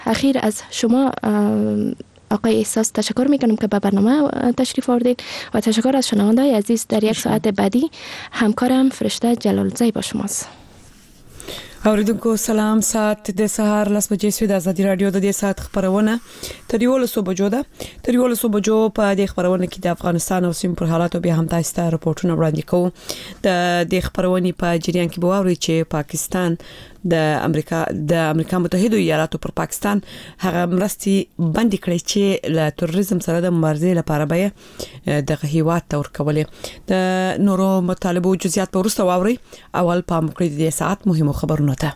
اخیر از شما آقای احساس تشکر میکنم که به برنامه تشریف آوردید و تشکر از شنونده‌های عزیز. در یک ساعت بعدی همکارم فرشته جلالزی با شماست. اوریدونکو سلام. ساعت د سهار 10:00 د ازادي رادیو د دې ساعت خبرونه تر 11 بجو ده. تر 11 بجو په دې خبرونه کې د افغانستان او سیمې پر حالات بیا هم تاسو ته راپورټونه وړاندې کوو. د دې خبرونه په جریان کې بووري چې پاکستان د امریکا متحده ایالاتو پر پاکستان هغه مرستي بندي کړې چې له تروریزم سره د مبارزې لپاره به د هیواد تور کولې. د نورو مطالبو جزئیات په ورسته واوري. اول په مکړې د ساعت مهمو خبرونه ته.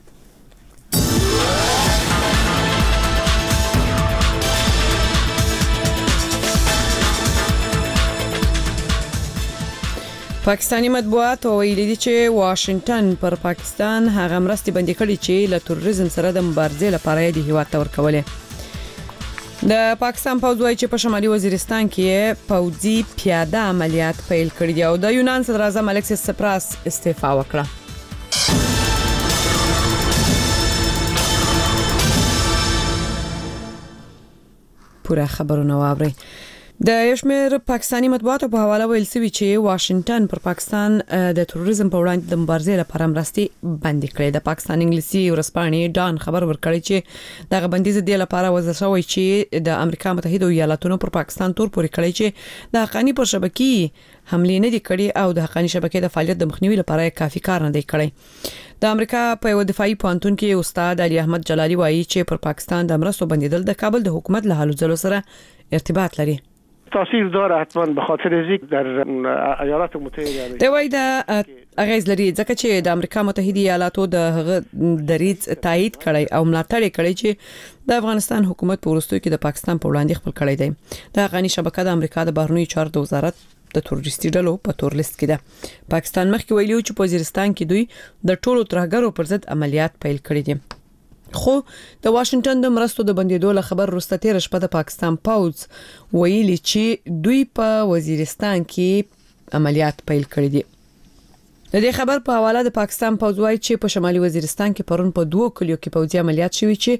پاکستانی مطبوعات ویلي دي چې واشنگټن پر پاکستان هغه مرستي بندي کړې چې له تروریزم سره د مبارزې لپاره د هیواد تور کولې. د پاکستان پوځ وايي چې په شمالي وزیرستان کې پوځي پیاده عملیات پیل کړي دي او د یونان صدر اعظم الکسیس سپراس استعفا وکړه. پوره خبرونه واوري. د یشمیر پاکستانی مطبوعاتو په حواله ویل شوی چې واشنگټن پر پاکستان د تروریزم په وړاندې د مبارزې لپاره مرستي بندي کړې. د پاکستان انګلیسي ورځپاڼې ډان خبر ورکړی چې دغه بندیز د لپاره وضع شوی چې د امریکا متحده ایالاتونو پر پاکستان تور پورې کړی چې د حقانی پر شبکې حمله نه دي کړې او د حقانی شبکې د فعالیت د مخنیوي لپاره کافي کار نه دی کړی. د امریکا په یو دفاعي پوهنتون کې استاد علي احمد جلالي وایي چې پر پاکستان د مرستو بندیدل د کابل د حکومت له حالو ځلو سره ارتباط لري. تاثیر داره حتما به خاطر ذیک در ایالات متحده دی وای د اغیز لري ځکه چې د امریکا متحده ایالاتو د دریځ تایید کړي او ملاتړ کړي چې د افغانستان حکومت په وروستیو کې د پاکستان په وړاندې خپل کړي دی. د افغاني شبکه د امریکا د بهرنیو چارو د وزارت د تروریستي ډلو په تور لیست کې ده. پاکستان مخکې ویلي چې په وزیرستان کې دوی د ټولو ترهګرو پر ضد عملیات پیل کړي دي. خو د واشنگټن د مرستو د بندیدو له خبر وروسته تیر شپه د پاکستان پوځ ویلي چې دوی په وزیرستان کې عملیات پیل کړي دي. د دې خبر په حواله د پاکستان پوځ وایي چې په شمالي وزیرستان کې پرون په 2 کلیو کې پوځي عملیات شوي چې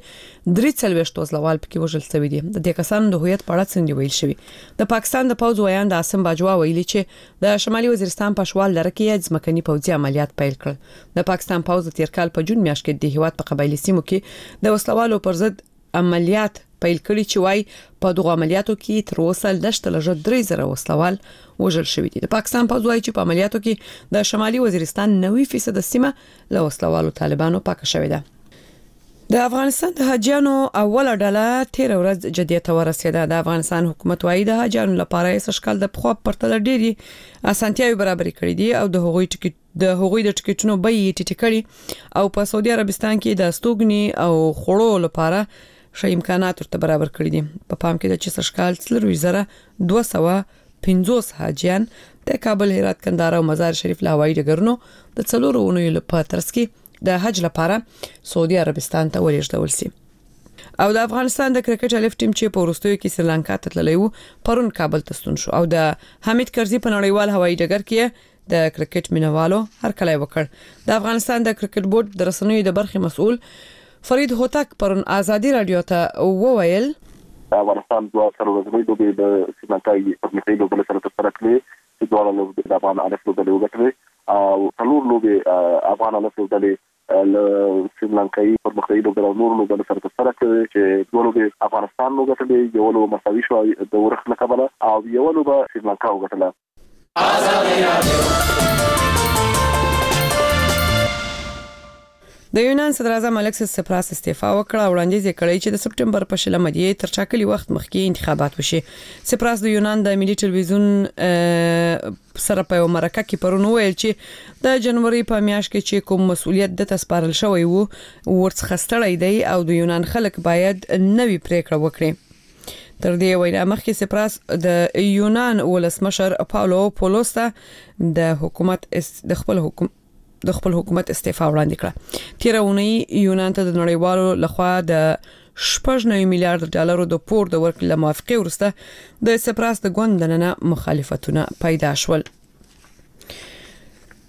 43 وسلوال پکې وژل شوي دي. د دې کسانو د هویت په اړه څنګه ویل شوی. د پاکستان د پوځ ویان د عاصم باجوا ویلي چې د شمالي وزیرستان په شوال لره کې ځمکني پوځي عملیات پیل کړل. د پاکستان پوځ تیر کال په جون میاشت کې د هیواد په قبایلی سیمو کې د وسلوالو پر ضد عملیات پیل کړي چې وای په دغه عملیاتو کې تر اوسه لږ 3000 وسلوال وژل شوي دي. د پاکستان پوځ وایي چې په عملیاتو کې د شمالي وزیرستان 90% سیمه له وسلوالو طالبانو پاک شوې ده. د افغانستان د حاجیانو اوله ډله تیر ورځ جدیه ته ورسېده. د افغانستان حکومت وایي د حاجیانو لپاره یې سشکال د خو پرتل ډېری اسانتیاوي برابر کړې دي او د هغوی د ټیکټونو بیې ټیټې کړې او په سعودي عربستان کې د استوګني او خړو لپاره شې امکانات ورته برابر کړی دي. په پام کې د چې سشکال 3250 حاجیان د کابل، هرات، کندهار او مزار شریف له هوایي ډګرونو د 4 اونیو په ترڅ کې د حج لپاره سعودي عربستان ته ولېږدول شي. او د افغانستان د کرکټ الف ټیم چې په وروستیو کې سریلانکا ته تللی و پرون کابل ته ستون شو او د حمید کرزي په نړیوال هوایي ډګر کې د کرکټ مینوالو هرکلی وکړ. د افغانستان د کرکټ بورډ د رسنیو د برخې مسؤل فرید هوتک پرون ازادي رادیو ته وویل افغانستان دوه سرورزمي دوی د سیمانتای په مثال ډول سره تر کړی چې دوه لوب د افغان الف لوب له وګټلې او څلور لوب افغان الف لوب له سیمانتای په مثال ډول نور لوب سره تر کړی چې دوه لوب افغانستان وګټلې یو لوب مساوي شو د ورخه قبله او یو لوب سیمانکا وګټله. ازادي رادیو د یونان صدر اعظم الکسیس سپراس استعفا وکړه. وړاندیز یې کړی چې د سپټمبر په 16 تر ټاکلي وخت مخکې انتخابات وشي. سپراس د یونان د ملي ټلویزیون سره په مرکه کې پرون ویل چې د جنوري په میاشت کې چې کوم مسؤلیت د تسپارل شوی وو ورڅخه ستړی دی او د یونان خلک باید نوې پریکړه وکړي. تر دې وینا مخکې سپراس د یونان ولسمشر پاولو پولوستا د خپل حکومت استعفا وړاندې کړه. تیر اونۍ یونان ته د نړیوالو لخوا د 9 میلیارډ ډالرو د پور د ورکړې موافقه ورسته د سپراس د ګوند دننه مخالفتونه پیدا شول.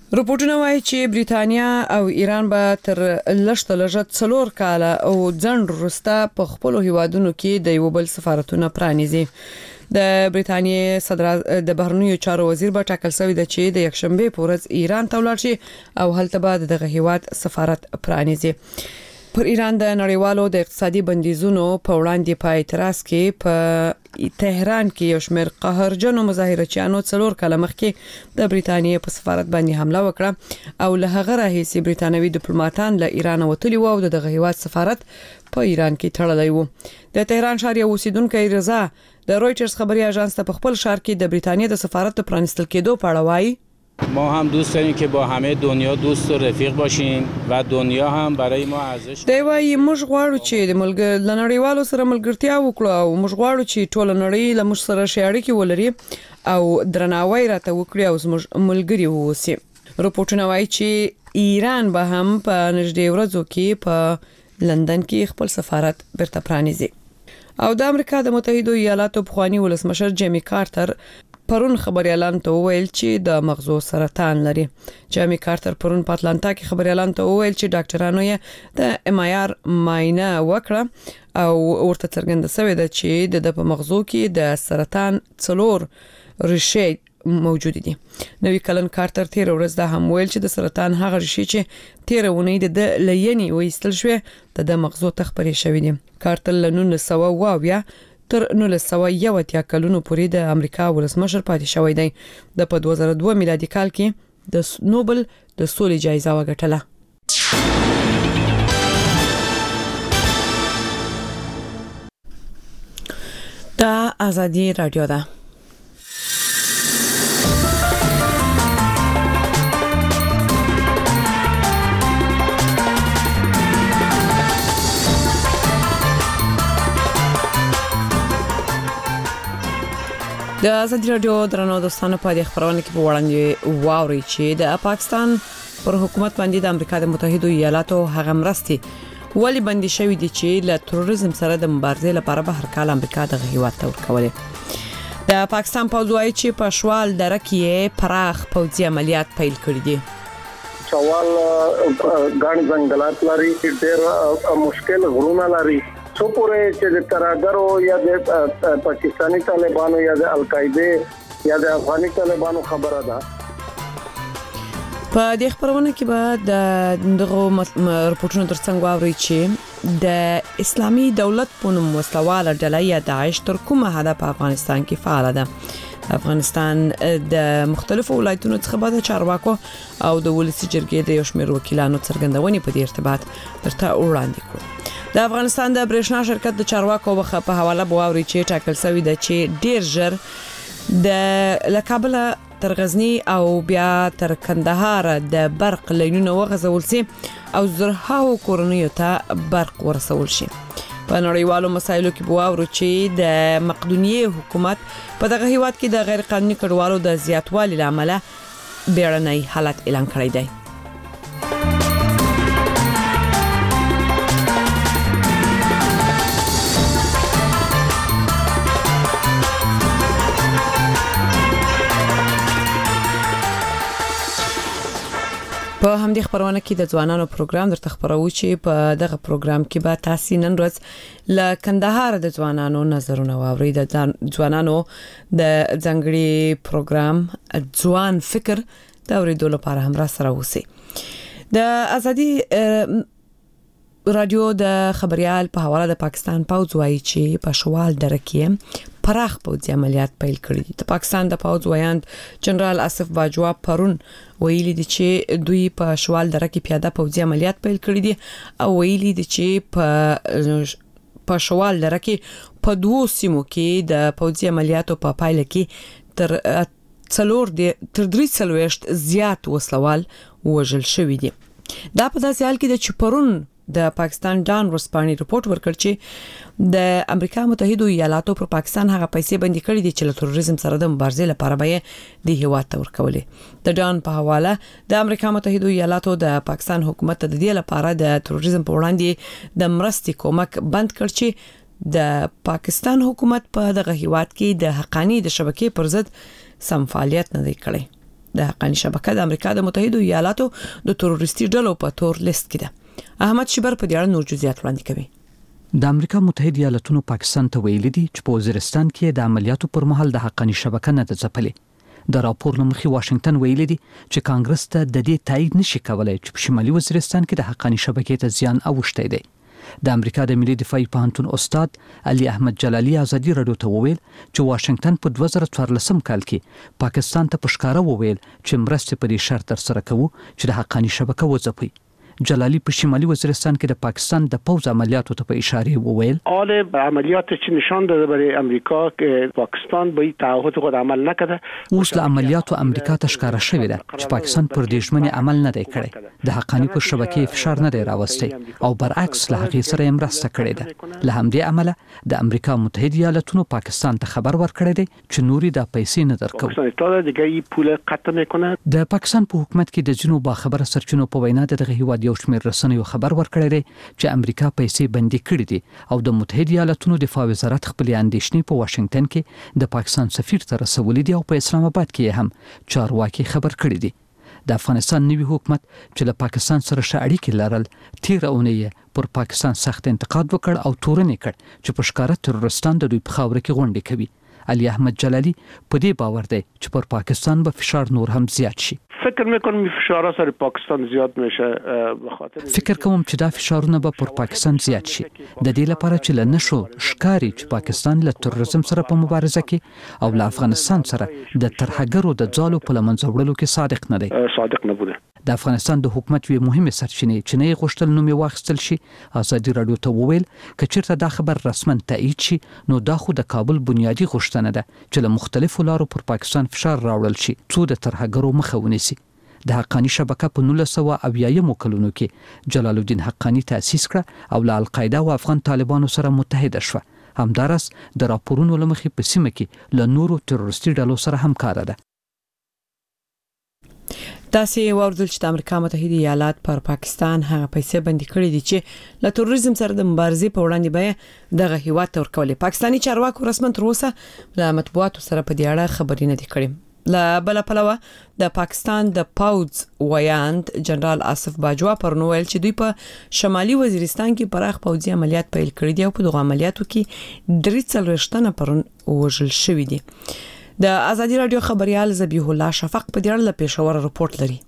رپورټونه وايي چې بریټانیا او ایران به تر لږ 4 کاله او ځنډ وروسته په خپل هیوادونو کې د یو بل سفارتونه پرانیزي. د بریټانیا صدر د بهرنیو چارو وزیر به ټاکل شوی دی چې د یکشنبه په ورځ ایران ته ولاړ شي او هلته به دغه هیواد سفارت پرانیزي. پر ایران د نړیوالو د اقتصادي بندیزونو په وړاندې په اعتراض کې په تهران کې یو شمېر قهرجنو مظاهرچیانو 4 کاله مخکې د بریټانیا په سفارت باندې حمله وکړه او له هغه راهیسې بریټانوي ډیپلوماټان له ایران وتلي وو او دغه هیواد سفارت په ایران کې تړلی وو. د تهران ښار یو اوسیدونکو رضا د رويټرز خبري اژانس ته په خپل ښار کې د بریټانیا د سفارت پرانستل کېدو په اړه وایي ما هم دوست داریم که با همه دنیا دوست و رفیق باشیم و دنیا هم برای ما ارزش دی وايي موږ غواړو چې د نړیوالو سره ملګرتیا وکړو او موږ غواړو چې ټول نړۍ له موږ سره اړیکې ولري او درناوی راته وکړي او زموږ ملګری ووسی. رپورټونه وايي چې ایران به هم په نږدې ورځو کې په لندن کې خپل سفارت برته پرانیزي. او د امریکا د متحده ایالاتو پخوانی ولسمشر جیمی کارټر پرون خبريالان ته وویل چې د مغزو سرطان لري. جیمی کارټر پرون په اتلانتا کې خبريالان ته وویل چې ډاکټرانو یې د ام آی آر معاینه وکړه او ورته څرګنده شوې ده چې د په مغزو کې د سرطان 4 ریښې موجود دي. نوی کلن کارټر تیر ورځ دا هم ویل چې د سرطان هغه ریښې چې تیر ونې د لینی وېستل شوې د مغزو تخپري شوې دي. کارټر له 1920 تر 1901 کلونو پورې د امریکا ولسمشر پاتې شوی دی. د په 2002 میلادي کال کې د نوبل د سولې جایزه وګټله. دا ازادي رادیو ده. د ازادي رادیو درنو دوستانو په دې خبرونه کې په وړاندې واوري چې د پاکستان پر حکومت باندې د امریکا د متحده ایالاتو هغه مرستې ولی بندي شوې دي چې له تروریزم سره د مبارزې لپاره به هر کال امریکا د هیواد ته ورکولې. د پاکستان پوځ وايي چې په شوال دره کې پراخ پوځي عملیات پیل کړي دي. شوال ګڼ ځنګلات لري چې ډېر مشکل غرونه لري. څو پورې چې د ترهګرو یا د پاکستاني طالبانو یا د القاعده یا د افغاني طالبانو خبره ده. په دې خبرونه کې به دغه رپورټونو ترڅنګ واوري چې د اسلامي دولت په نوم وسلواله ډله یا داعش تر کومه حده په افغانستان کې فعال ده. افغانستان د مختلفو ولایتونو څخه به د چارواکو او د ولسی جرګې د یو شمېر وکیلانو څرګندونې په دې ارتباط درته وړاندې کړو. د افغانستان د برېښنا شرکت د چارواکو په حواله بواوري چې ټاکل شوی دی چې ډیر ژر د لکابل تر غزنی او بیا تر کندهار د برق لینونه وغځول شي او زرهاو کورنیو ته برق ورسول شي. په نړیوالو مسایلو کې بواورو چې د مقدونیه حکومت په دغه هیواد کې د غیر قانوني کډوالو د زیاتوالي لامل بیړنی حالت اعلان کړی دی. په همدې خبرونه کې د ځوانانو پروګرام درته خبرو چې په دغه پروګرام کې به تاسو نن ورځ ل کندهار د ځوانانو نظرونه واوري. د ځوانانو د ځنګړي پروګرام ځوان فکر د اوریدو لپاره هم را سره وسی. د ازادي رادیو د خبريال په حواله د پاکستان پوځ وايي چې په شوال دره کې پراخ پوځي عملیات پیل کړي دي. د پاکستان د پوځ وایاند جنرال آصف باجوا پرون ویلي دي چې دوی په شوال دره کې پیاده پوځي عملیات پیل کړي دي او ویلي دي چې په شوال دره کې په 2 سیمو کې د پوځي عملیاتو په پایله کې تر 3 زیات وسلوال وژل شوی دي. دا په داسې حال کې د چپرون د پاکستان ډان ورسپاني رپورت ورکړ چې د امریکا متحده ایالاتو پر پاکستان هغه پیسې بندي کړې دي چې له تروریزم سره د مبارزې لپاره به د هیواد ته ورکولې. د ډان په حواله د امریکا متحده ایالاتو د پاکستان حکومت ته د دې لپاره د تروریزم په وړاندې د مرستې کومک بند کړ چې د پاکستان حکومت په دغه هیواد کې د حقانی د شبکې پر ضد سم فعالیت نه دی کړی. د حقانی شبکه د امریکا د متحده ایالاتو د تروریستي ډلو په تور لیست کې ده. احمد شبر په دې اړه نور جزئیات وړاندې کوي. د امریکا متحده ایالاتونو پاکستان ته ویلي دي چې په وزیرستان کې د عملیاتو پر مهال د حقانی شبکه نه ده ځپلې. د راپور لمخې واشنگټن ویلي دي چې کانګرس ته د دې تایید نشي کولای چې په شمالي وزیرستان کې د حقانی شبکې ته زیان اوښتی دی. د امریکا د ملي دفاعي پوهنتون استاد علي احمد جلالي ازادي رادیو ته وویل چې واشنگټن په 2014 کال کې پاکستان ته په ښکاره وویل چې مرستې په دې شرط ترسره کوو چې د حقانی شبکه وځپي. جلالی په شمالي وزیرستان کې د پاکستان د پوز عملیاتو ته په اشاره وویل حال عملیات چې نشان داده برای امریکا که پاکستان به تعهد خود عمل نکرده. اوس له عملیاتو امریکا ته ښکاره شوې ده چې پاکستان پر دې ژمنې عمل نه دی کړی. د حقانی پر شبکې فشار نه دی راوستی او برعکس له هغې سره یې مرسته کړې ده. له همدې امله د امریکا متحده ایالاتونو پاکستان ته خبر ورکړی دی چې نوري د پیسې نه درکوي. پاکستان دیگه این پول قطع میکنه. د پاکستان په حکومت کې د جنوب باخبره سرچینو په وینا دغه هیواد یو شمېر رسنیو خبر ورکړی دی چې امریکا پیسې بندي کړې دي او د متحده ایالاتونو دفاع وزارت خپل اندېښنې په واشنگټن کې د پاکستان سفیر ته رسولې دي او په اسلام آباد کې هم چارواکي خبر کړی دي. د افغانستان نوي حکومت چې له پاکستان سره ښه اړیکې لرل تیر اونۍ پر پاکستان سخت انتقاد وکړ او تورنې کړ چې په ښکاره تروریستان د دوی په خاوره کې غونډې کوي. علي احمد جلالي په دې باور دی چې پر پاکستان به فشار نور هم زیات شي. فکر میکنم فشارها سر پاکستان زیاد میشه به خاطر فکر کوم چې دا فشارونه به پر پاکستان زیات شي د دې لپاره چې لنشو ښکاری چې پاکستان له تروریزم سره په مبارزه کې او له افغانستان سره د ترهګرو د ځالو په لمنځه وړلو کې صادق نه بوده. د افغانستان د حکومت وی مهمه سرچینې چې نه غوښتل نوم یې واخیستل شي. ازادي رادیو ته وویل که چیرته دا خبر رسمن تایید شي نو دا خو د کابل بنیادی غوښتنه ده چې له مختلفو لارو پر پاکستان فشار راوړل شي څو د ترهګرو مخه ونیسي. د حقانی شبکه په 1980 کلونو کې جلال الدین حقانی تأسیس کړه او له القاعده او افغان طالبانو سره متحد شوه. همدارس د راپورونو لمخې په سیمه کې له نورو تروریستي ډلو سره همکاره ده. تاسې واردل چې د امریکا متحده ایالات پر پاکستان هغه پیسې بندي کړې دي چې له تروریزم سره د مبارزې په وړاندې به دغه هیواد ته ورکولې. پاکستاني چارواکو رسمن تر اوسه له مطبوعاتو سره په دې اړه خبرې نه دي کړې. له بل پلوه د پاکستان د پاوز ویاند جنرال آصف باجوا پر نو ویل چې دوی په شمالي وزیرستان کې پراخ پوځي عملیات پیل کړي دي او په دغه عملیاتو کې 43 تنه پر وژل شوي دي. د ازادي رادیو خبريال ذبیح الله شفق په دې اړه پېښور رپورت لري.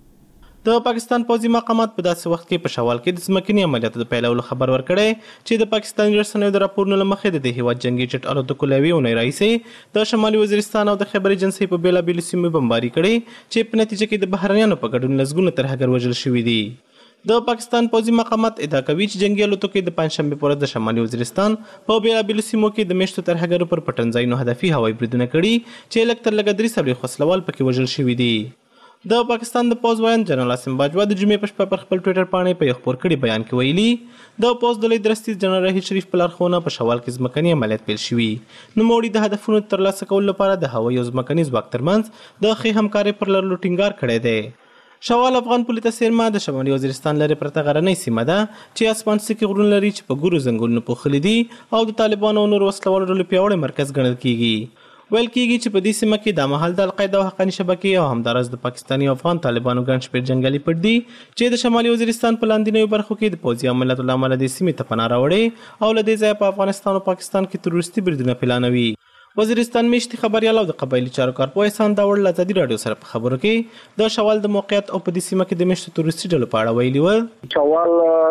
د پاکستان پوځي مقامات په داسې وخت کې په شوال کې د ځمکني عملیاتو د پیلولو خبر ورکړی چې د پاکستاني رسنیو د راپورونو لمخې د هیواد جنگي جټ الوتکو له یوې اونۍ راهیسې د شمالي وزیرستان او د خیبر ایجنسۍ په بیلابیلو سیمو بمباري کړې چې په نتیجه کې د بهرنیانو په ګډون لسګونه ترهګر وژل شوي دي. د پاکستان پوځي مقامات ادعا کوي چې جنگي الوتکې د پنځشنبه پر ورځ د شمالي وزیرستان په بیلابیلو سیمو کې د میشتو ترهګرو پر پټنځایونو هدفي هوایي بریدونه کړي چې لږ تر لږه 300 خسلوال پکې وژل شوي دي. د پاکستان د پوز ویاند جنرال آصف باجوا د جمعې په شپه پر خپل ټوئیټر باندې په یو خبر کړي بیان کې ویلي د پوز د لیدرستي جنرال رحیل شریف په لارښوونه په شوال کې ځمکني عملیات پیل شوي. نوموړي د هدفونو ترلاسه کولو لپاره د هوایي او ځمکني ځواک ترمنځ د ښې همکارۍ پر لرلو ټینګار کړی دی. شوال افغان پولیس سیمه د شمالي وزیرستان لري پرته غرنۍ سیمه ده چې اسمانسکي غرونه لري چې په ګورو ځنګلونو پوښلي دي او د طالبانو او نور وسلوالو ډلو پیاوړی مرکز ګڼل کیږي. ویل کیږي چې په دې سیمه کې د مهال د القاعده او حقانی شبکې او همدارس د پاکستاني او افغان طالبانو ګڼ شمېر جنګیالي پټ دي چې د شمالي وزیرستان په لاندنیو برخو کې د پوځي عملیاتو له امله د سیمې ته پناه راوړي او له دې ځایه په افغانستان او پاکستان کې تروریستي بریدونه پلانوي. وزیرستان میشتي خبريال او د قبایلی چارو کارپوه احسان داوړ له ازادي رادیو سره په خبرو کې د شوال د موقعیت او په دې سیمه کې د میشتو تروریستي ډلو په اړه ویلي و. شوال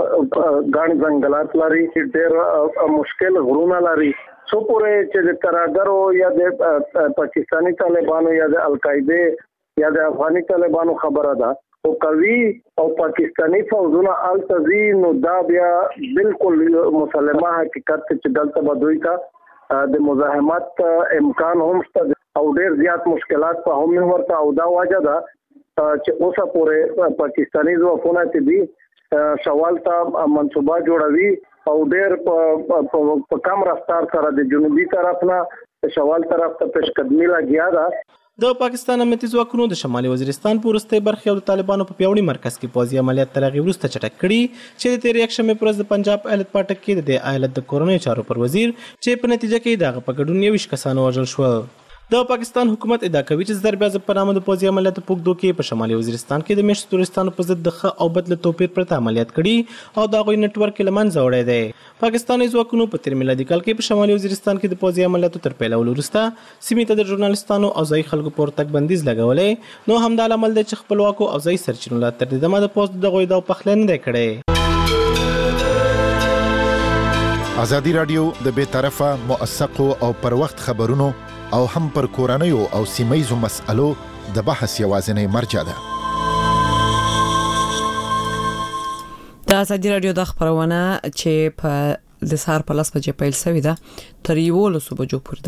ګڼ ځنګلات لري چې ډېر مشکل غرونه لري. څو پورې چې د ترهګرو یا د پاکستاني طالبانو یا د القاعده یا د افغاني طالبانو خبره ده او کوي او پاکستاني فوجونه التزي نو دا بیا بالکل مسلمه حقیقت چې دلته بدوي کا د مزاحمت امکان هم شته او ډېر زیات مشکلات په هم ورته او دا واجه ده چې اوسه پورې پاکستاني ځواکونه چې دي شوال ته منصوبه جوړوي او ډېر په کم رفتار سره د جنوبي طرف نه شوال طرف ته پیشقدمي لګیا ده. د پاکستان امنیتي ځواکونو د شمالي وزیرستان په وروستۍ برخې او د طالبانو په پیاوړي مرکز کې پوځي عملیات تر هغې وروسته چټک کړي چې د تېرې یکشنبې پر ورځ د پنجاب ایالت پاټک کې د دې ایالت د کورنیو چارو پر وزیر چې په نتیجه کې د هغه په ګډون 21 کسان وژل شول. د پاکستان حکومت ادعا کوي چې ضرب اعظم په نامه د پوځي عملیاتو په اوږدو کې په شمالي وزیرستان کې د میشتو تورستانو په ضد د ښه او بد له توپیر پرته عملیات کړي او د هغوی نیټورک یې له منځه وړی دی. پاکستاني ځواکونو په تیر میلادي کال کې په شمالي وزیرستان کې د پوځي عملیاتو تر پیلولو وروسته سیمې ته د ژورنالستانو او ځایي خلکو پر تګ بندیز لګولی، نو همدا لامل دی چې خپلواکو او ځایي سرچینو لا تر دې دمه د پوځ د دغو ادعاو پخلی نه دی کړی. ازادي راډیو د بې طرفه موثقو او پر وخت خبرونو او هم پر کورنیو او سیمه‌یزو مسألو د بحث یوازینی مرجع ده. د ازادي راډیو د خبرونه چې په د سهار په 10 بجې پیل شوې ده تر 11 بجو پورې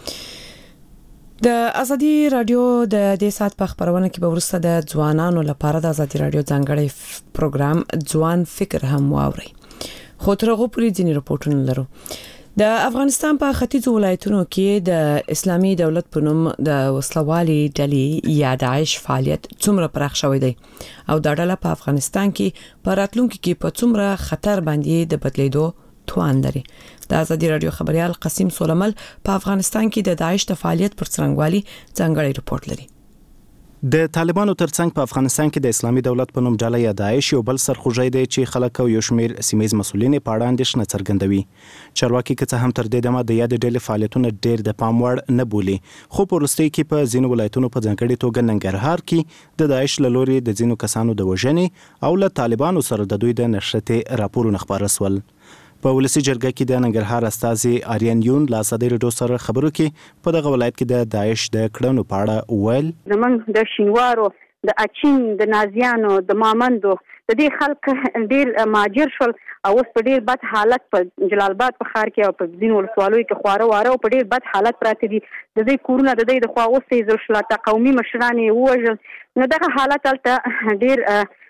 ده. د ازادي راډیو د دې سات په خبرونه کې به ورسته د ځوانانو لپاره د ازادي راډیو ځانګړی پروګرام ځوان فکر هم واوري. خو تر هغه پورې ځینې راپورټونه لرو. د افغانستان په ختیځو ولایتونو کې د اسلامي دولت په نوم د وسلوالي ډلې یا داعش فعالیت څومره پراخ شوی دی او دا ډله په افغانستان کې په راتلونکي کې په څومره خطر باندې د بدلیدو توان لري. د ازادي راډیو خبريال قاسم سولمل په افغانستان کې د داعش د فعالیت پر څرنګوالي ځانګړی رپورت لري. د طالبانو ترڅنګ په افغانستان کې د اسلامي دولت په نوم ډله یا داعش یو بل سرخوږی دی چې خلک او یو شمیر سیمه‌یز مسؤلین په اړه اندېښنه څرګندوي. چارواکي که څه هم تر دې دمه د یاد ډلې فعالیتونه ډېر د پام وړ نه بولي، خو په وروستۍ کې په ځینو ولایتونو په ځانګړي توګه ننګرهار کې د داعش له لوري د ځینو کسانو د وژنې او له طالبانو سره د دوی د نښتې راپورونه خپاره شول. په ولسی جرګه کې د ننګرهار استازي آریان یون لا ازادي راډیو سره خبرو کې په دغه ولایت کې د داعش د کړنو په اړه ویل. زمونږ د شینوارو د اچین د نازیانو د مامندو د دې خلک ډیر ماجر شول او اوس په ډیر بد حالت په جلال آباد په ښار کې او په ځینو ولسوالیو کې خواره واره او په ډیر بد حالت پراته دي. د دې کورونه د دې د خوا اوس یې زلشلاته قومي مشران یې ووژل. نو دغه حالت هلته ډیر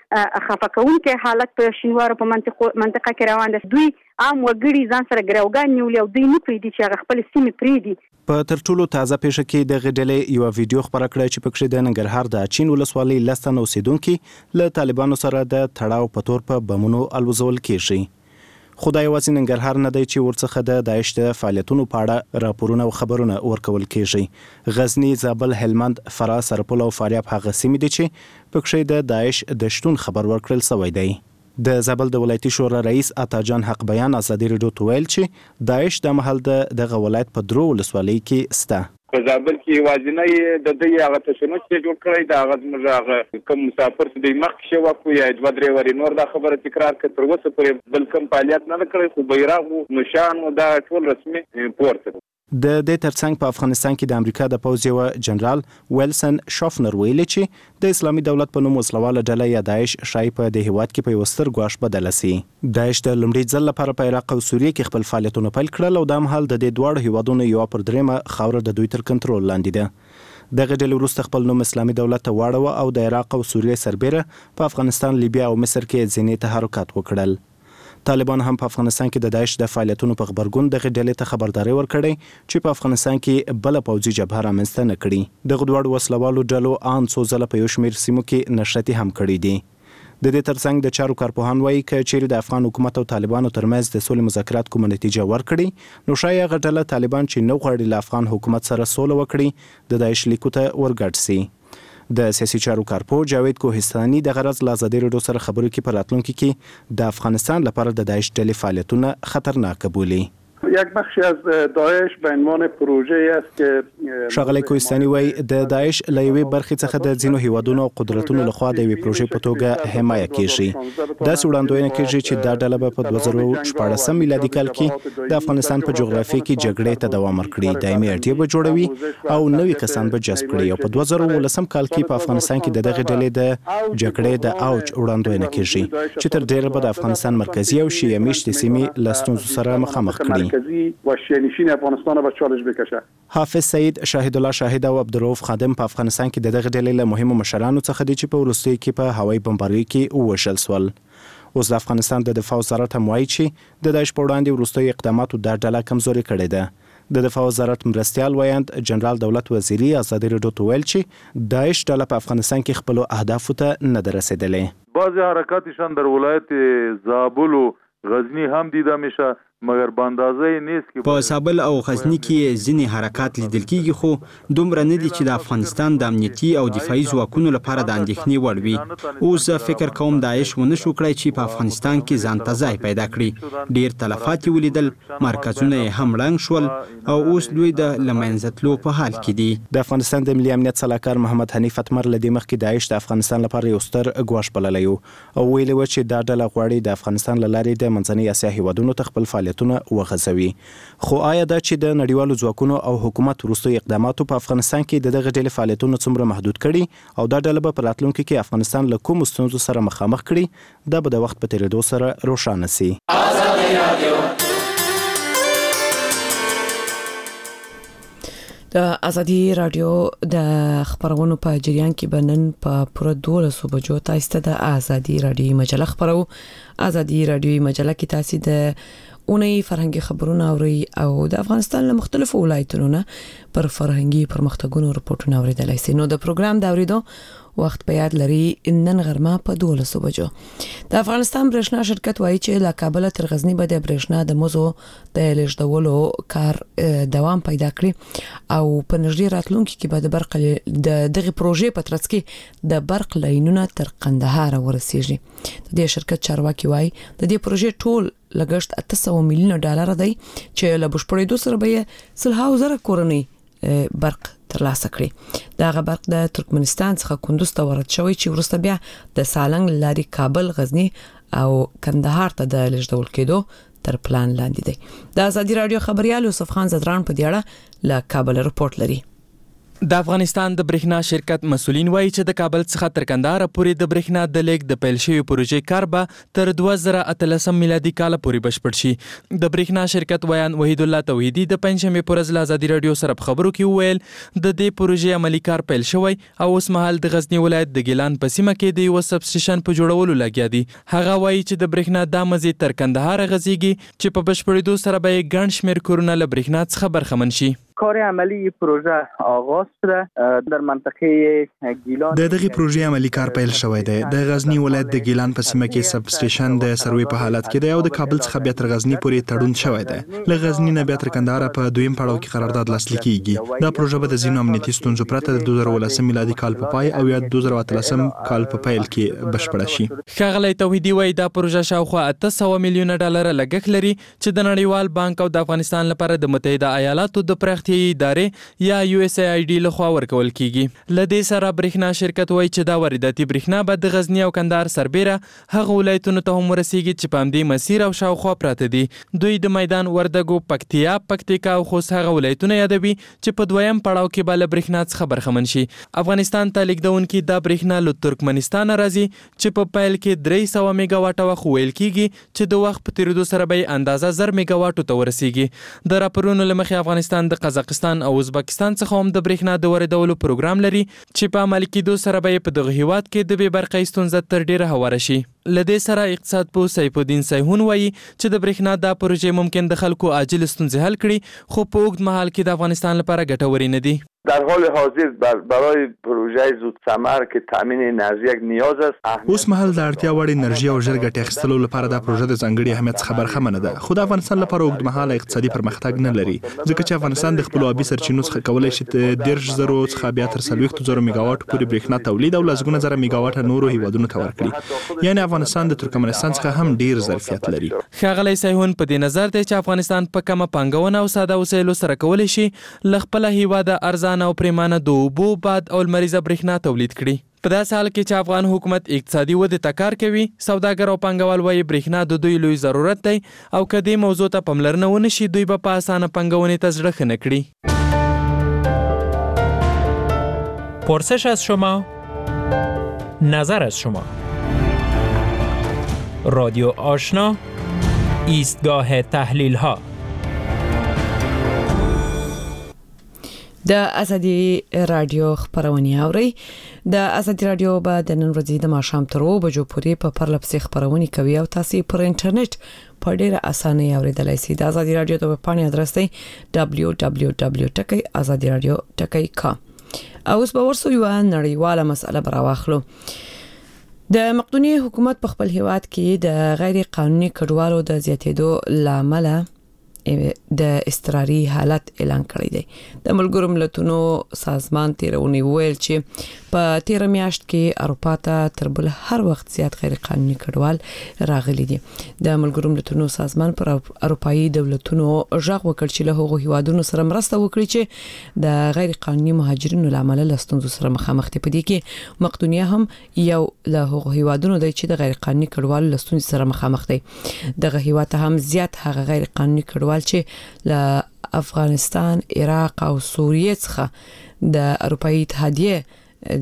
خفقون کې حالت په شینوارو په منطقه کې روان دي. دوی عام وګړي ځان سره ګروګان نیولي او دوی نه پریدي چې هغه خپل سیمې پریدي. په تر ټولو تازه پیښه کې د غډلې یو ویډیو خبره کړه چې پکې د ننګرهار د اچین ولسوالۍ لستن اوسیدونکو له طالبانو سره د تړاو په تور په بمونو الوزول کېږي. خدای واسي ننګرهار نه دی چې ورڅخه د داعش د فعالیتونو په اړه راپورونه او خبرونه ورکول کېږي. غزنی، زابل، هلمند، فراه، سرپل او فاریاب هغه سیمې دي چې پکې د داعش د شتون خبر ورکړل شوی دی. د زابل د ولایتي شورا رئیس عطاجان حق بیان ازادي راډیو ته ویل چې داعش د محل دغه ولایت په درو ولسوالۍ کې سته. په زابل کې واځنی د دې هغه تشنج چې جوړ کړی دا هغه کوم مسافر چې د مخ شو کو یا د درې وری نور دا خبره تکرار کړ تر اوسه پورې بل کوم فعالیت نه کړی خو بیرغ نشان دا ټول رسمي پورته. د دې ترڅنګ په افغانستان کې د امریکا د پوځ یو جنرال ویلسن شافنر ویلي چې د اسلامي دولت په نوم وسلواله ډله یا داعش شای په د هیواد کې په وستر ګواښ بدل سي. داعش د لومړي ځل لپاره په عراق او سوریه کې خپل فعالیتونه پیل کړل او د مهال د دې دوه هیوادونو یو پر دریمه خاوره د دوی تر کنټرول لاندې ده. دغه ډلې وروسته خپل نوم اسلامي دولت ته واړو او د عراق او سوریه سربېره په افغانستان، لیبیا او مصر کې ځینې تحرکات وکړل. طالبان هم په افغانستان کې د داعش د فعالیتونو په خبرګون دغه ډلې ته خبرداري ورکړې چې په افغانستان کې بل پوځي جبهه رامنځته نه کړي. دغه دوه وسلوالو ډلو ان څو ځله په یو شمېر سیمو کې نشرتي هم کړي دي. د دې ترڅنګ د چارو کارپوهان وایي چې چیرې د افغان حکومت او طالبانو ترمنځ د سولې مذاکرات کومه نتیجه ورکړي نو شاید هغه ډله طالبان چې نو غواړي له افغان حکومت سره سوله وکړي د داعش لیکو ته ورګډ سي. د سیاسي چارو کارپو جاوید کوهستاني د غرض له ازادي راډیو سره خبرو کې په راتلونکي کې د افغانستان لپاره د داعش ډلې فعالیتونه خطرناک بولي. یک بخشی از داعش به عنوان پروژه است که شغله کوهستاني وای د داعش له یوې برخې څخه د ځینو هیوادونو او قدرتونو لخوا د یوې پروژې په توګه حمایه کیږي. دا وړاندوینه کیږي چې دا ډله به په 2014 میلادي کال کې د افغانستان په جغرافیه کې جګړې ته دوام ورکړي، دایمي اړتیا به جوړوي او نوي کسان به جذب کړي او په 2019 کال کې په افغانستان کې دغه ډلې د جګړې د اوج وړاندوینه کیږي چې تر ډیره به د افغانستان مرکزی او شیعه میشتې سیمې له ستونزو سره مخامخ کړي. و شیعه‌نشین افغانستان به چالش بکشه. حافظ سعید، شاهد الله شاهد او عبدالرؤف خادم په افغانستان کې دغه ډلې له مهمو مشرانو څخه دي چې په وروستیو کې په هوایي بمبارۍ کې ووژل شول. اوس د افغانستان د دفاع وزارت هم وایي چې د داعش په وړاندې وروستیو اقداماتو دا ډله کمزوري کړې ده. د دفاع وزارت مرستیال وایند جنرال دولت وزیری ازادي راډیو ته ویل چې داعش ډله په افغانستان کې خپل اهدافو ته نه رسیدلې. بعضی حرکاتشان در ولایت زابل و غزنی هم دیده میشه، مګر باندازې نیس کې په سابل او غزنی کې ځینې حرکات لیدل کیږي خو دومره نه دي چې د افغانستان د امنیتي او دفاعي ځواکونو لپاره د اندېښنې وړ وي. اوس فکر کوم داعش ونه شو کړی چې په افغانستان کې ځان ته ځای پیدا کړي. ډیر تلفات ولیدل، مرکزونه هم ړنګ شول او اوس دوی د لمنځه تلو په حال کې دي. د افغانستان د ملي امنیت صلاحکار محمد حنیف اتمر له دې مخکې داعش د افغانستان لپاره یو ستر ګواښ بللی و او ویلي و چې دا ډله غواړي د افغانستان له لارې د منځنۍ اسیا هیوادونو ته خپل فعالیتونه وغځوي. خو آیا دا چې د نړیوالو ځواکونو او حکومت وروستیو اقداماتو په افغانستان کې د دغه ډلې فعالیتونه څومره محدود کړي او دا ډله به په راتلونکي کې افغانستان له کومو ستونزو سره مخامخ کړي، دا به د وخت په تېرېدو سره روښانه سي. د ازادي رادیو د خبرونو په جریان کې بنن په پوره 12 بجو تاسو ته د ازادي رادیو مجله خبرو. ازادي رادیو مجله کې تاسو د اونۍ فرهنګي خبرونه اوري او د افغانستان له مختلفو ولایتونو نه پر فرهنګي پرمختګونو رپورټونه اوریدلای شئ. نو د پروګرام دا اوریدو وخت په یاد لري نن غرمه په 12 بجو. د افغانستان برېښنا شرکت وایي چې له کابل تر غزنی به د برېښنا د موزو د لیږدولو کار دوام پیدا کړي او په نږدې راتلونکي کې به د برق دغه پروژې په ترڅ کې د برق لاینونه تر قندهار ورسیږي. د دې شرکت چارواکي وایي د دې پروژې ټول لګښت 800 میلیون ډالر دی چې له بشپړېدو سره به 100,000 کورنۍ برق ترلاسه کړي. دا برق د ترکمنستان څخه کندوز ته ورد شوی چې وروسته بیا د سالنګ لاري کابل، غزنی او کندهار ته د لیږدول کېدو تر پلان لاندې دی. د ازادي رادیو خبريال یوسف خان زدران په دې اړه له کابل رپورټ لري. د افغانستان د برېښنا شرکت مسولین وایي چې د کابل څخه تر کندهار پورې د برېښنا د لیږد د پیل شوی پروژې کار به تر 2013 میلادي کال پورې بشپړ شي. د برېښنا شرکت ویان وحید الله توحیدی د پنځمې پر ورځ ازادي رادیو سره په خبرو کې وویل د دې پروژې عملی کار پیل شوی او اوس مهال د غزنی ولایت د ګیلان په سیمه کې د یو سب سټیشن په جوړولو لګیا دي. هغه وایي چې د برېښنا د مزي تر کندهار غځيږي چې په بشپړېدو سره به ګڼ شمېر کورونه له برېښنا څخه برخمن شي. کار عملی پروژه آغاز شده در منطقه گیلان. د دغه پروژې عملی کار پیل شوی دی. د غزنی ولایت د ګیلان په سیمه کې سب سټیشن د سروې په حالت کې دی او د کابل څخه بیا تر غزنی پورې تړون شوی دی. له غزنی نه بیا تر کندهار په دویم پړاو کې قرارداد لاسلیک کیږي. دا پروژه به د ځینو امنیتي ستونزو پرته د 2019 میلادي کال په پای او یا 2013 کال په پیل کې بشپړه شي. ښاغلی توحیدی وایي دا پروژه شاوخوا 800 میلیون ډالر لګښت لري چې د نړیوال بانک او د افغانستان لپاره د متحده ایالاتو د پراختیایي ادارې یا USAID لخوا ورکول کیږي. لدې سره برېښنا شرکت وایي چې دا وارداتي برېښنا به د غزنی او کندهار سربېره هغه ولایتونو ته هم ورسیږي چې په همدې مسیر او شاوخوا پراته دي. دوی د میدان وردګو، پکتیا، پکتیکا او خوست هغه ولایتونه یادوي چې په دویم پړاو کې به له برېښنا څخه برخمن شي. افغانستان ته لیږدونکي دا برېښنا له ترکمنستان راځي چې په پیل کې 300 میگا واټه وخت ویل کیږي چې د وخت په تیریدو سره به اندازه 1000 میگا واټو ته ورسیږي. د راپورونو له مخې افغانستان د قزاقستان او ازبکستان څخه هم د برېښنا د واردولو پروګرام لري چې په عمل کېدو سره به په دغه هیواد کې د بې برقۍ ستونزه تر ډیره هواره شي. لدې سره اقتصاد پوه سیف الدین سیحون وایي چې د برېښنا دا پروژې ممکن د خلکو عاجل ستونزې حل کړي خو په اوږد مهال کې د افغانستان لپاره ګټورې نه دي. در حال حاضر برای پروژه زود ثمر که تامین انرژی یک نیاز است. اوس مهال د اړتیا وړ انرژي او ژر ګټې اخیستلو لپاره دا پروژه د ځانګړي اهمیت څخه برخمنه ده. خو د افغانستان لپاره اوږد مهاله اقتصادي پرمختګ نه لري ځکه چې افغانستان د خپل آبي سرچینو څخه کولای شي 10,000 څخه بیا تر 40,000 میگا واټ پورې برېښنا تولید او لسګونه زره میگا واټ نورو هیوادونو ته ورکړي. یعنی افغانستان د ترکمنستان څخه هم ډیر ظرفیت لري. ښاغلی سیحون په دې نظر دی چې افغانستان په کمه پانګونه او ساده وسایلو سره کولی شي له خپل هیواده ارزانه او پریمانه د اوبو، باد او لمریزه برېښنا تولید کړي. په داسې حال کې چې افغان حکومت اقتصادي ودې ته کار کوي، سوداګر او پانګوال وایي برېښنا د دوی لوی ضرورت دی او که دې موضوع ته پاملرنه ونه شي دوی به په اسانه پانګونې ته زړه ښه نه کړي. پرسش از شما، نظر از شما. رادیو آشنا، ایستگاه تحلیل ها. د ازادي رادیو خبرونه اوري. د ازادي رادیو به د نن ورځې د ماښام تر 2 بجو پورې په پرلپسې خبرونه کوي او تاسو پر انټرنیټ په ډیره اسانه اوریدلای شئ. د ازادي رادیو د پاڼې ادرس دی www.azadiradio.com. اوس به ورسو یو نړیواله مسله براواخلو. د مقدونیې حکومت په خپل هیواد کې د غیر قانوني کډوالو د زیاتېدو لامل د اضطراري حالت اعلان کړی دی. د ملګرو ملتونو سازمان تیرونی ویل چې په 13 میاشت کې اروپا ته تر بل هر وخت زیات غیر قانوني کډوال راغلي دي. د ملګرو ملتونو سازمان پر اروپאי دولتونو ژغ وکړ چې له هغو هیوادونو سره مرسته وکړي چې د غیر قانوني مهاجرینو لامل لستونزو سره مخامخ دي. په دې کې مقدونیه هم یو له هغو هیوادونو دی چې د غیر قانوني کډوالو لستونزو سره مخامخ دی. دغه هیواد هم زیات هغه غیر قانوني کډوال چې له افغانستان، عراق او سوریه څخه د اروپאי اتحادیه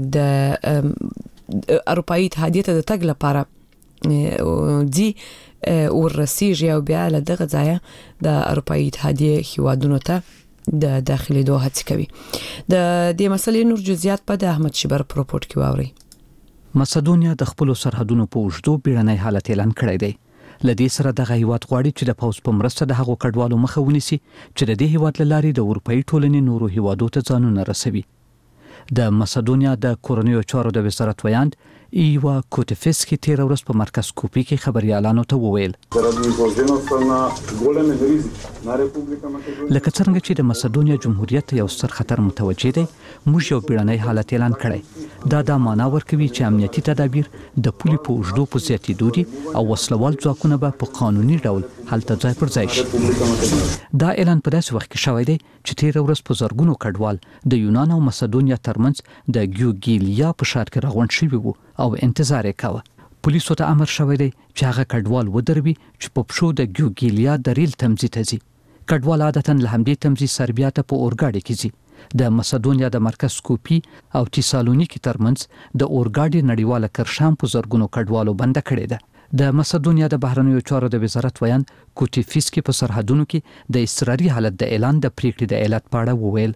ته د تګ لپاره دي ورسیږي او بیا له دغه ځایه د اروپאי اتحادیه هیوادونو ته د داخلي دوه هڅه کوي. د دې مسلې نور جزئیات په د احمد شبر په رپورت کې واوري. مقدونیه د خپل سرحدونو په اوږدو بیړنی حالت اعلان کړی دی. لدې سره دغه هیواد غواړي چې د پوز په مرسته د هغو کډوالو مخه ونیسي چې د دې هیواد لاري د اروپאי ټولنې نورو هیوادو ته ځانونه رسوي. د مقدونیه د کورنیو چارو د وزارت ویاند ایوا کوټفسکی تیر ورځ په مرکز کوپی کې خبريالانو ته وویل لکه څنګه چې د مقدونیه جمهوریت یو ستر خطر متوجه دی، موږ یو بیړنی حالت اعلان کړی. دا معنا ورکوي چې امنیتي تدابیر د پولي په اوږدو په زیاتېدو دي او وسلوال ځواکونه به په قانوني ډول هلته ځای پر ځای شي. دا اعلان په داسې وخت کې شوی دی چې تیر ورځ په زرګونو کډوال د یونان او مقدونیه ترمنځ د ګیوګیلیا په ښار کې راغونډ شوي وو او انتظار یې کاوه. پولیسو ته امر شوی دی چې هغه کډوال ودروي چې په پښو د ګیوګیلیا د ریل تمځي ته ځي. کډوال عادتاً له همدې تمځي سربیا ته په اورګاډي کې ځي. د مقدونیه د مرکز کوپی او تیسالونیکی ترمنځ د اورګاډي نړیواله کرشام په زرګونو کډوالو بند کړی ده. د مقدونیه د بهرنیو چارو د وزارت ویاند کوټیفسکی په سرحدونو کې د اضطراري حالت د اعلان د پریکړې د اعلان په اړه وویل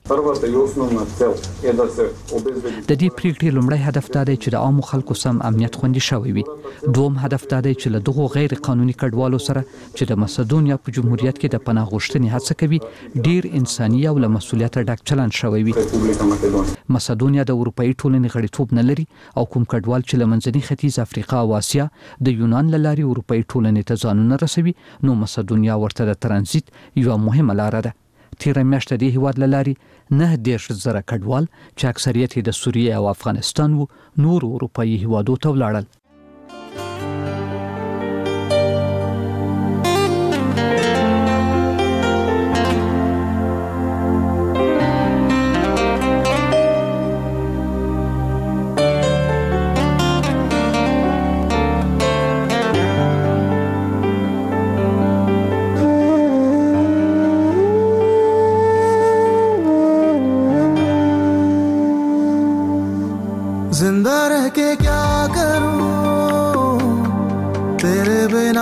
د دې پریکړې لومړی هدف دا دی چې د عامو خلکو سم امنیت خوندي شوی وي. دوم هدف دا دی چې له دغو غیر قانوني کډوالو سره چې د مقدونیه په جمهوریت کې د پناه غوښتنې هڅه کوي ډیر انساني او له مسؤلیت ډک چلند شوی وي. مقدونیه د اروپאי ټولنې غړیتوب نه لري او کوم کډوال چې له منځني ختیځ افریقا او آسیا د یونان لاري اروپאי ټولنې ته ځانونه رسوي، نو مقدونیه ورته د ترانزیت یو مهمه لار ده. تیر میاشت د هیواد لاري 9,000 کډوال چې اکثریت یې د سوریه او افغانستان وو نور اروپאי هیوادو ته ولاړل. जिंदा रह के क्या करूं तेरे बिना,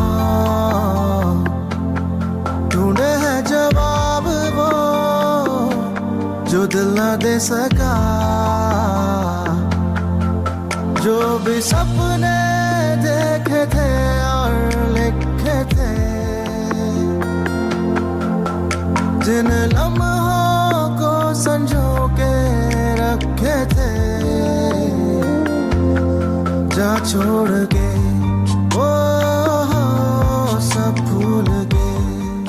ढूंढे है जवाब वो जो दिल न दे सका, जो भी सपने देखे थे और लिखे थे, जिन लम्हों को संजो के रखे थे, जा छोड़ के वो सब भूल गए.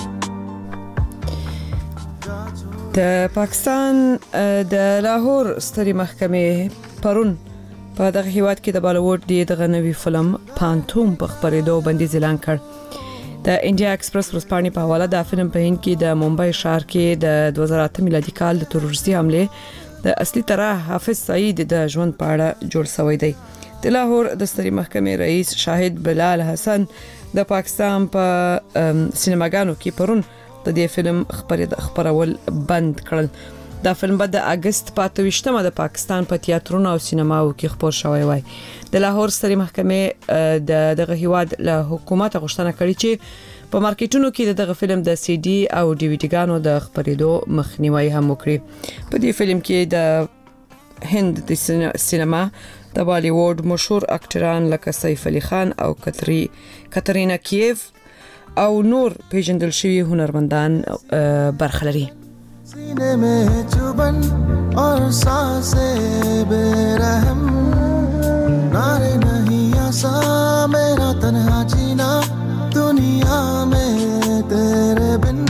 د پاکستان د لاهور ستري محکمې پرون په دغه هیواد کې د بالیووډ دغه نوی فلم پانتوم په خبرېدو بندیز اعلان کړ. د انډیا ایکسپریس ورځپاڼې په حواله د فلم په هند کې د ممبئی ښار کې د 2008 میلادي کال د تروریستي حمله د اصلي طرح حافظ سعید د ژوند په اړه جوړ شوی دی. د لاهور د ستري محکمې رئیس شاهد بلال حسن د پاکستان په سینماګانو کې پرون د دې فلم خبرول بند کړل. دا فلم به د اگست 28مه د پاکستان په تیاترونو او سینماو کې خبر شوی وای. د لاهور ستري محکمې دغه هیواد له حکومت غوښتنه کړې چې په مارکیټونو کې دغه فلم د سی ډي او ډي وی ډي ګانو د خبرېدو مخنیوي هم وکړي. په دې فلم کې د هند د سینما د بالیووډ مشهور اکټران لکه سیف علي خان او کاترینا کیف او نور پیژندل شوي هنرمندان برخه لري. सीने में चुभन और सांसें बेरहम, नारे नहीं आसा मेरा तन्हा जीना दुनिया में तेरे बिन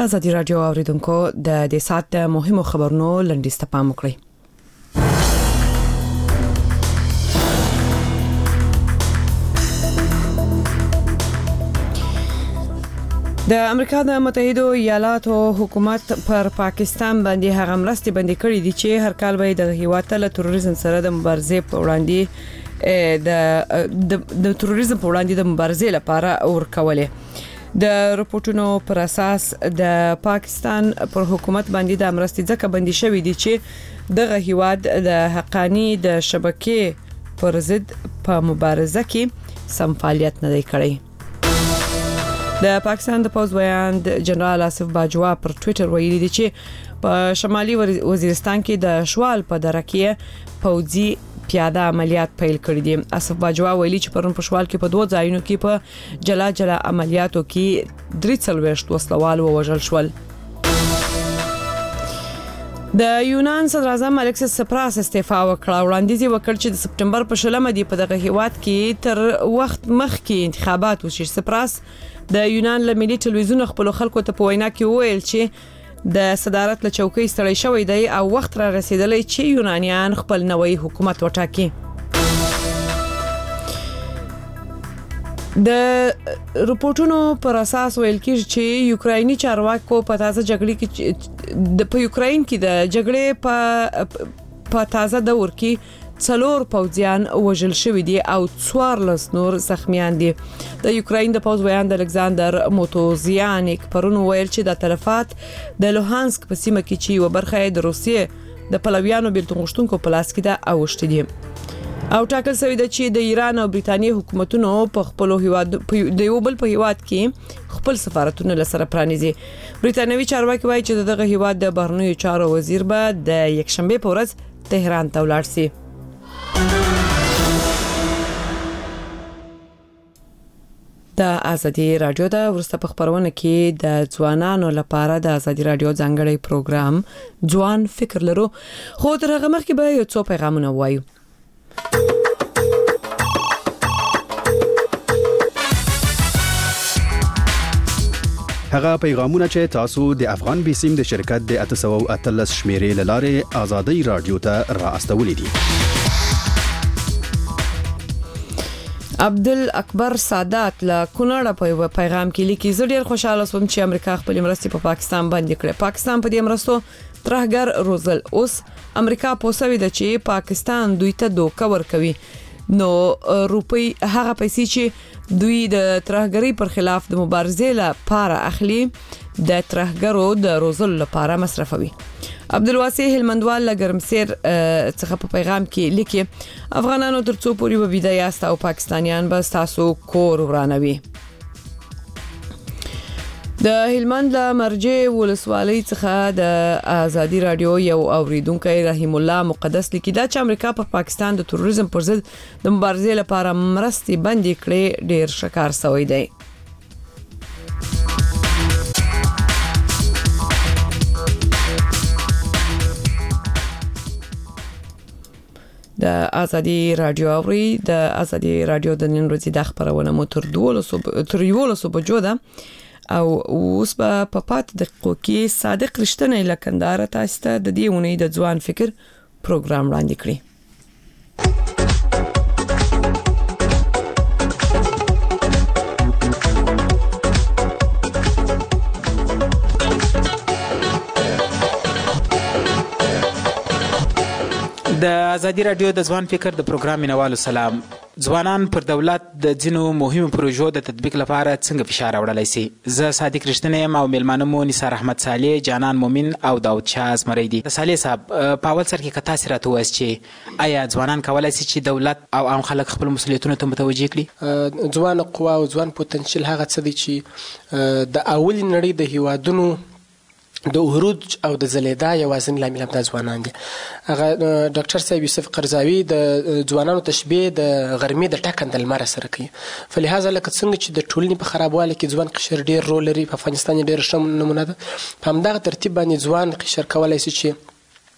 ازادي رادیو اوریدونکو د دې سات مهمو خبرونو لنډیز ته پام وکړئ. د امریکا د متحده ایالاتو حکومت پر پاکستان باندې هغه مرستې بندي کړې دي چې هر کال به د هیواد له تروریزم سره د مبارزې په وړاندې د تروریزم په وړاندې د مبارزې لپاره ورکولې. د رپورټونو پر اساس د پاکستان پر حکومت باندې د مرستې ځکه بندي شوې دي چې د هیواد د حقانی د شبکې پر ضد په مبارزه کې سم فعالیت نه دی کړی. د پاکستان د پوز ویاند جنرال آصف باجوا پر ټوئیټر ویلي دی چې په شمالي وزیرستان کې د شوال په دره کې پوځي پیاده عملیات پیل کړی دي. آصف باجوا ویلي چې پرون په شوال کې په 2 ځایونو کې په جلا عملیاتو کې 43 وسلوال ووژل شول. د یونان صدر اعظم الکسیس سپراس استعفا وکړه. وړاندیز وکړ چې د سپټمبر په 16 دی په دغه هیواد کې تر وخت مخکې انتخابات وشي. سپراس د یونان له ملي ټلویزیون خپل خلکو ته په وینا کې وویل چې د صدارت له چوکۍ ستړی شوی دی او وخت را رسیدلی چې یونانیان خپل نوی حکومت وټاکي. د رپورټونو پر اساس ویل کېږي چې یوکرایني چارواکو په تازه جګړه کې په یوکراین کې د جګړې په تازه دور کې 4 پوځیان وژل شوی دي او 14 نور زخمیان دي. د یوکراین د پوز ویاند الکساندر موتوزیانیک پرون ویل چې د تلفات د لوهانسک په سیمه کې چې و برخه د روسیې د پلویانو بیلتون غشتونکو په لاس کې ده اوشت دي او ټاکل شوی دی چې د ایران او بریتانیا حکومتونو په خپل هیواد د یو بل په هیواد کې خپل سفارتونه لسره پرانیزي. بریتانوي چارواکي وایي چې دغه هیواد د بهرنیو چارو وزیر به د یکشنبه په ورځ تهران ته ولاړ شي. د ازادي رادیو د ورسته په خبرونه کې د ځوانانو لپاره د ازادي رادیو ځانګړی پروګرام ځوان فکر لرو، خو تر هغه مخکې به یو څو پیغامونه وایو. هغه پیغامونه چې تاسو د افغان بیسیم د شرکت د 813 شمیرې لاره ازادي رادیو ته را استولې دي. عبدل اکبر سادات له کونړ په پیغام کې لیکي زه ډیر خوشاله سوم چې امریکا خپل مرستې په پاکستان باندې کړې. پاکستان په دې مرستو ترهګر روزل. اوس امریکا پوسوي د چې پاکستان دوی ته دوکه ورکوي، نو روپی هغه پیسې چې دوی د ترهګری پر خلاف د مبارزې لپاره اخلي د ترهګرو د روزل لپاره مصرفوي. عبدالواسع هلمندوال لګرمسیر څخه په پیغام کې لیکي افغانانو ترڅو پوری به بيدای است او پاکستانیان به تاسو کور ورانوي. د هلمند له مرجع ولسوالۍ څخه د ازادي رادیو یو اوریدونکو رحیم الله مقدس لیکي دا چې امریکا پر پاکستان د تروریزم پر ضد د مبارزې لپاره مرستې بندي کړې ډیر شکار شوی دی. د ازادي رادیو اوري د ازادي رادیو د نن ورځې د خبرونه مو تر 12 بجو ده او اوس په پات دقیقو کې صادق رښتینی لکندار تاسو ته د دې ونې د ځوان فکر پروګرام وړاندې کړی. د ازادي رادیو د ځوان فکر د پروګرام مینوالو سلام. ځوانان پر دولت د ځینو مهمو پروژو د تطبیق لپاره څنګه فشار راوړلی سي؟ زه صادق رښتینی یم او میلمانه مو نثار احمد صالح، جانان مومن او داود شاه زمری دي. صالح صاحب په اول سر کې که تاسې راته ووایاست چې آیا ځوانان کولی سي چې دولت او عام خلک خپل مسؤلیتونو ته متوجه کړي؟ ځوان قوا او ځوان پوتنشل هغه څه دی چې د اولي نړۍ د هیوادونو د عروج او د زلیدا یوازینی لامل هم د ځوانان دي. هغه ډاکټر صاحب یوسف قرضاوي د ځوانانو تشبیه د غرمې د ټاکنده لمر سره کوي. فلهذا لکه څنګه چې د ټولنې په خرابوالي کې ځوان قشر ډیر رول لري، په افغانستان ډیر ښه نمونه ده. په همدغه ترتیب باندې ځوان قشر کولای شي چې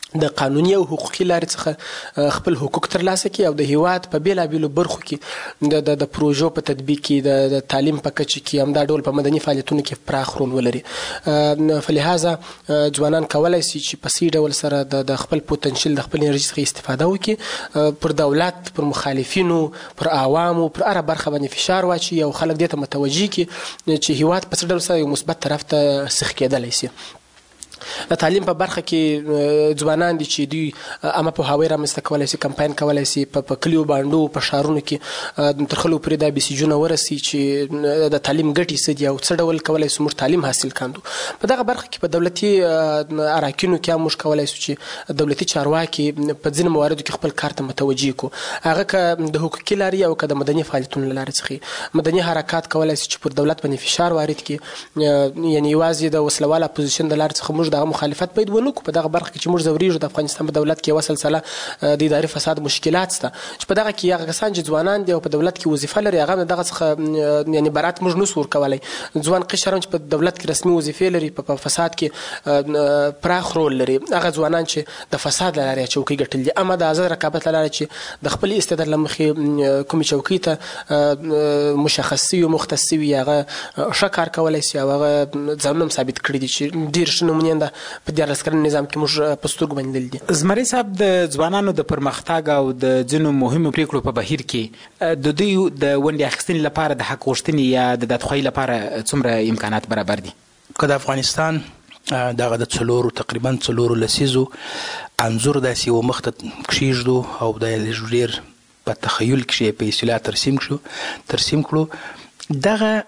د قانوني او حقوقي لارې څخه خپل حقوق ترلاسه کړي او د هیواد په بیلابیلو برخو کې د پروژو په تطبیق کې د تعلیم په کچه کې همدا ډول په مدني فعالیتونو کې پراخ رول ولري. فلهذا ځوانان کولی شي چې په سي ډول سره د خپل پوتنشل د خپل انرژي څخه استفاده وکړي، پر دولت، پر مخالفینو، پر عوامو، پر هره برخه باندې فشار واچي او خلک دې ته متوجه کړي چې هیواد په څه ډول سره یو مثبت طرف ته سیخ کېدلی شي. د تعلیم په برخه کې ځوانان دي چې دوی عامه پوهاوی رامنځته کولی شي، کمپاین کولی شي، په کلیو بانډو په ښارونو کې تر خلکو پورې دا بیسیجونه ورسي چې د تعلیم ګټې څه دي او څه ډول کولی شو موږ تعلیم حاصل کاندو. په دغه برخه کې په دولتي اراکینو کې هم موږ کولی شو چې دولتي چارواکي په ځینو مواردو کې خپل کار ته متوجه کړو، هغه که د حقوقي لارې او که د مدني فعالیتونو له لارې څخه. مدني حرکات کولی شي چې پر دولت باندې فشار وارد کړي، یعنې یوازې د وسله واله اپوزیشن د لارې څخه موږ دغه مخالفت باید ونه کړو. په دغه برخه کې چې موږ ځورېږو د افغانستان په دولت کې یوه سلسله د اداري فساد مشکلات شته چې په دغه کې هغه کسان چې ځوانان دي او په دولت کې وظیفه لري هغه د دغه څخه یعنې برات موږ نشو ورکولی. ځوان قشر هم چې په دولت کې رسمي وظیفې لري، په فساد کې پراخ رول لري، هغه ځوانان چې د فساد له لارې چوکۍ ګټلي دي، اما د آزاد رقابت له لارې چې د خپل استعداد له مخې کومې چوکۍ ته مشخص شوي او مختص شوي هغه ښه کار کولی شي او هغه ځانونه هم ثابت کړي دي چې ډېر ښه نمونې ده په دیارلس کلن نظام کې موږ په سترګو باندې لیدلي دي. زمري صاحب، د ځوانانو د پرمختګ او د ځینو مهمو پریکړو په بهیر کې د دوی د ونډې اخیستنې لپاره د حق غوښتنې یا د دادخواهي لپاره څومره امکانات برابر دي؟ که د افغانستان دغه د تقریبا 4 لسیزو انځور داسې یو مخ ته کښېږدو او د ډېر په تخیل کښې په اصطلاح ترسیم کړو،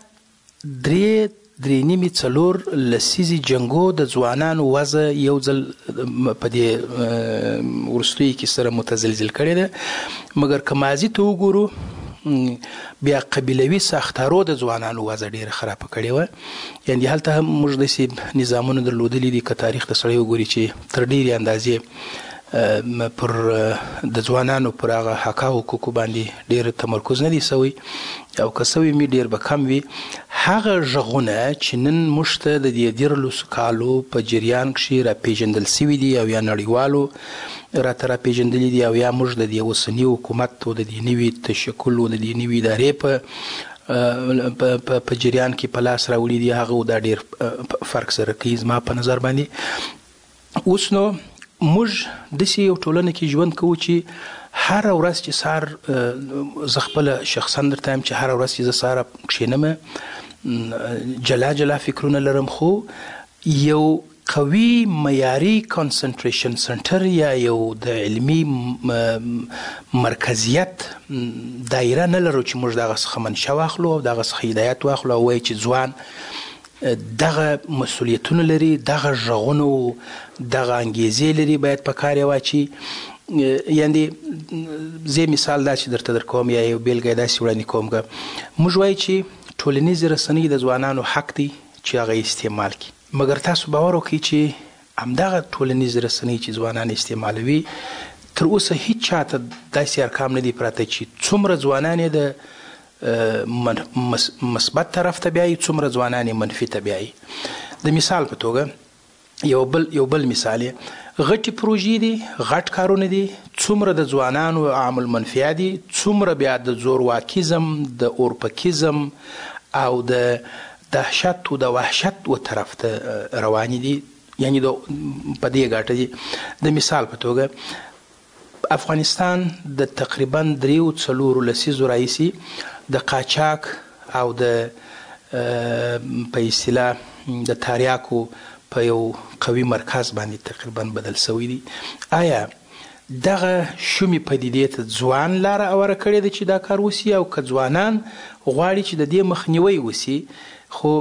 دغه درې 4 لسیزې جنګو د ځوانانو وضع یو ځل په دې وروستیو کې سره متزلزل کړې ده. مګر که ماضي ته وګورو بیا قبیلوي ساختارو د ځوانانو وضع ډېره خرابه کړې وه. یعنې هلته هم موږ داسې نظامونه درلودلي دي که تاریخ ته سړی وګوري چې تر ډېرې اندازې پر د ځوانانو پر هغه حقه حقوقو باندې ډېر تمرکز نه دی سوی، او که سوی مې ډېر به کم وي. هغه غږونه چې نن موږ ته د دې 13 کالو په جریان کښې راپېژندل سوي دي او یا نړیوالو راته راپېژندلي دي او یا موږ د دې اوسني حکومت او د دې نوي تشکل او د دې نوي ادارې په جریان کې په لاس راوړي دي، هغه دا ډېر فرق سره کوي زما په نظر باندې. اوس نو موږ داسې یو ټولنه کې ژوند کوو چې هره ورځ چې سهار زه خپله شخصا درته یم چې هره ورځ چې زه سهار کښېنم جلا فکرونه لرم، خو یو قوي معیاري کانسنټریشن سنټر یا یو د علمي مرکزیت دایره نه لرو چې موږ دغه څخه منشا واخلو او دغه څخه هدایت واخلو او وایي چې ځوان دغه مسؤلیتونه لري، دغه غږونه او دغه انګیزې لري، باید په کار یې واچي. یعنې زه مثال داسې درته درکوم یا یو بیلګه یې داسې وړاندې کوم که موږ وایو چې ټولنیزې رسنۍ د ځوانانو حق دی چې هغه استعمال کړي، مګر تاسو باور وکړئ چې همدغه ټولنیزې رسنۍ چې ځوانان استعمالوي تر اوسه هیڅ چاته داسې ارقام نه دي پراته چې څومره ځوانان یې د مثبت طرف ته بیایي، څومره ځوانان یې منفي ته بیایي. د مثال په توګه یو بل مثال یې غټې پروژې دي، غټ کارونه دي، څومره د ځوانانو عامل منفعه دي، څومره بیا د زورواکیزم، د اورپکیزم او د دهشت او د وحشت و طرف ته روانې دي. یعنې په دې ګټه دي. د مثال په توګه افغانستان د تقریبا 3-4 لسیزو راهیسې د قاچاق او د په اصطلاح د تریاکو په یو قوي مرکز باندې تقریبا بدل شوی دی. آیا دغه شومې پدیدې ته ځوان لاره اوره کړې ده چې دا کار وسي، او که ځوانان غواړي چې د دې مخنیوی وسي، خو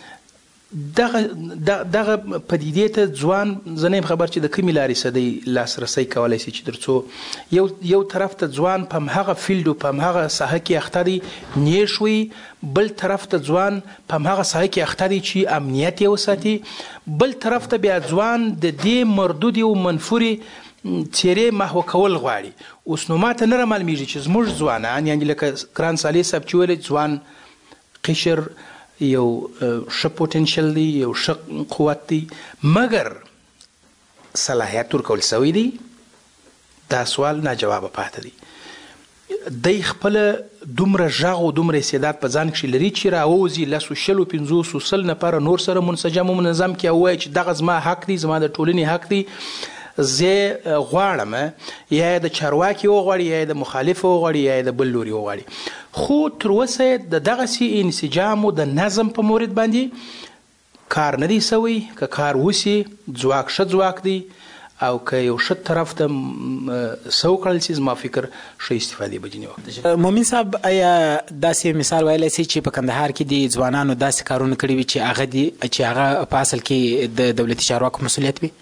دغه پدیدې ته ځوان زه نه یم خبر چې د کومې لارې څخه دی لاسرسی کولی شي چې تر څو یو طرف ته ځوان په همهغه فیلډ او په همهغه ساحه کې اخته دی نیش وي، بل طرف ته ځوان په همهغه ساحه کې اخته دی چې امنیت یې وساتي، بل طرف ته بیا ځوان د دې مردودې او منفورې څیرې محو کول غواړي. اوس نو ماته نه رامعلومیږي چې زموږ ځوانان، یعنې لکه ګران صالح صاحب چې ویل ځوان قشر یو ښه پوتنشل دی، یو ښه قوت دی، مګر صلاحیت ورکول شوی دی دا سوال ناجوابه پاتې دی دی خپل دومره غږ او دومره استعداد په ځان کښې لري چې راووځي 150 نفره نور سره منسجم او منظم کړي او ووایي چې دغه زما حق دی زما د ټولنې حق دی زه غواړم یا د چارواکي وغواړي یا د مخالف وغواړي یا د بل لوري وغواړي خو تر اوسه د دغسې انسجام او د نظم په مورد باندې کار نه دی سوی که کار وسي ځواک ښه ځواک دی او که یو ښه طرف ته څه وکړل شي زما فکر ښه استفادې به ځینې وخت مومن صاحب آیا داسې مثال ویلی شي چې په کندهار کې د ځوانانو داسې کارونه کړي وي چې هغه په اصل کې د دولتي چارواکو مسؤلیت وي؟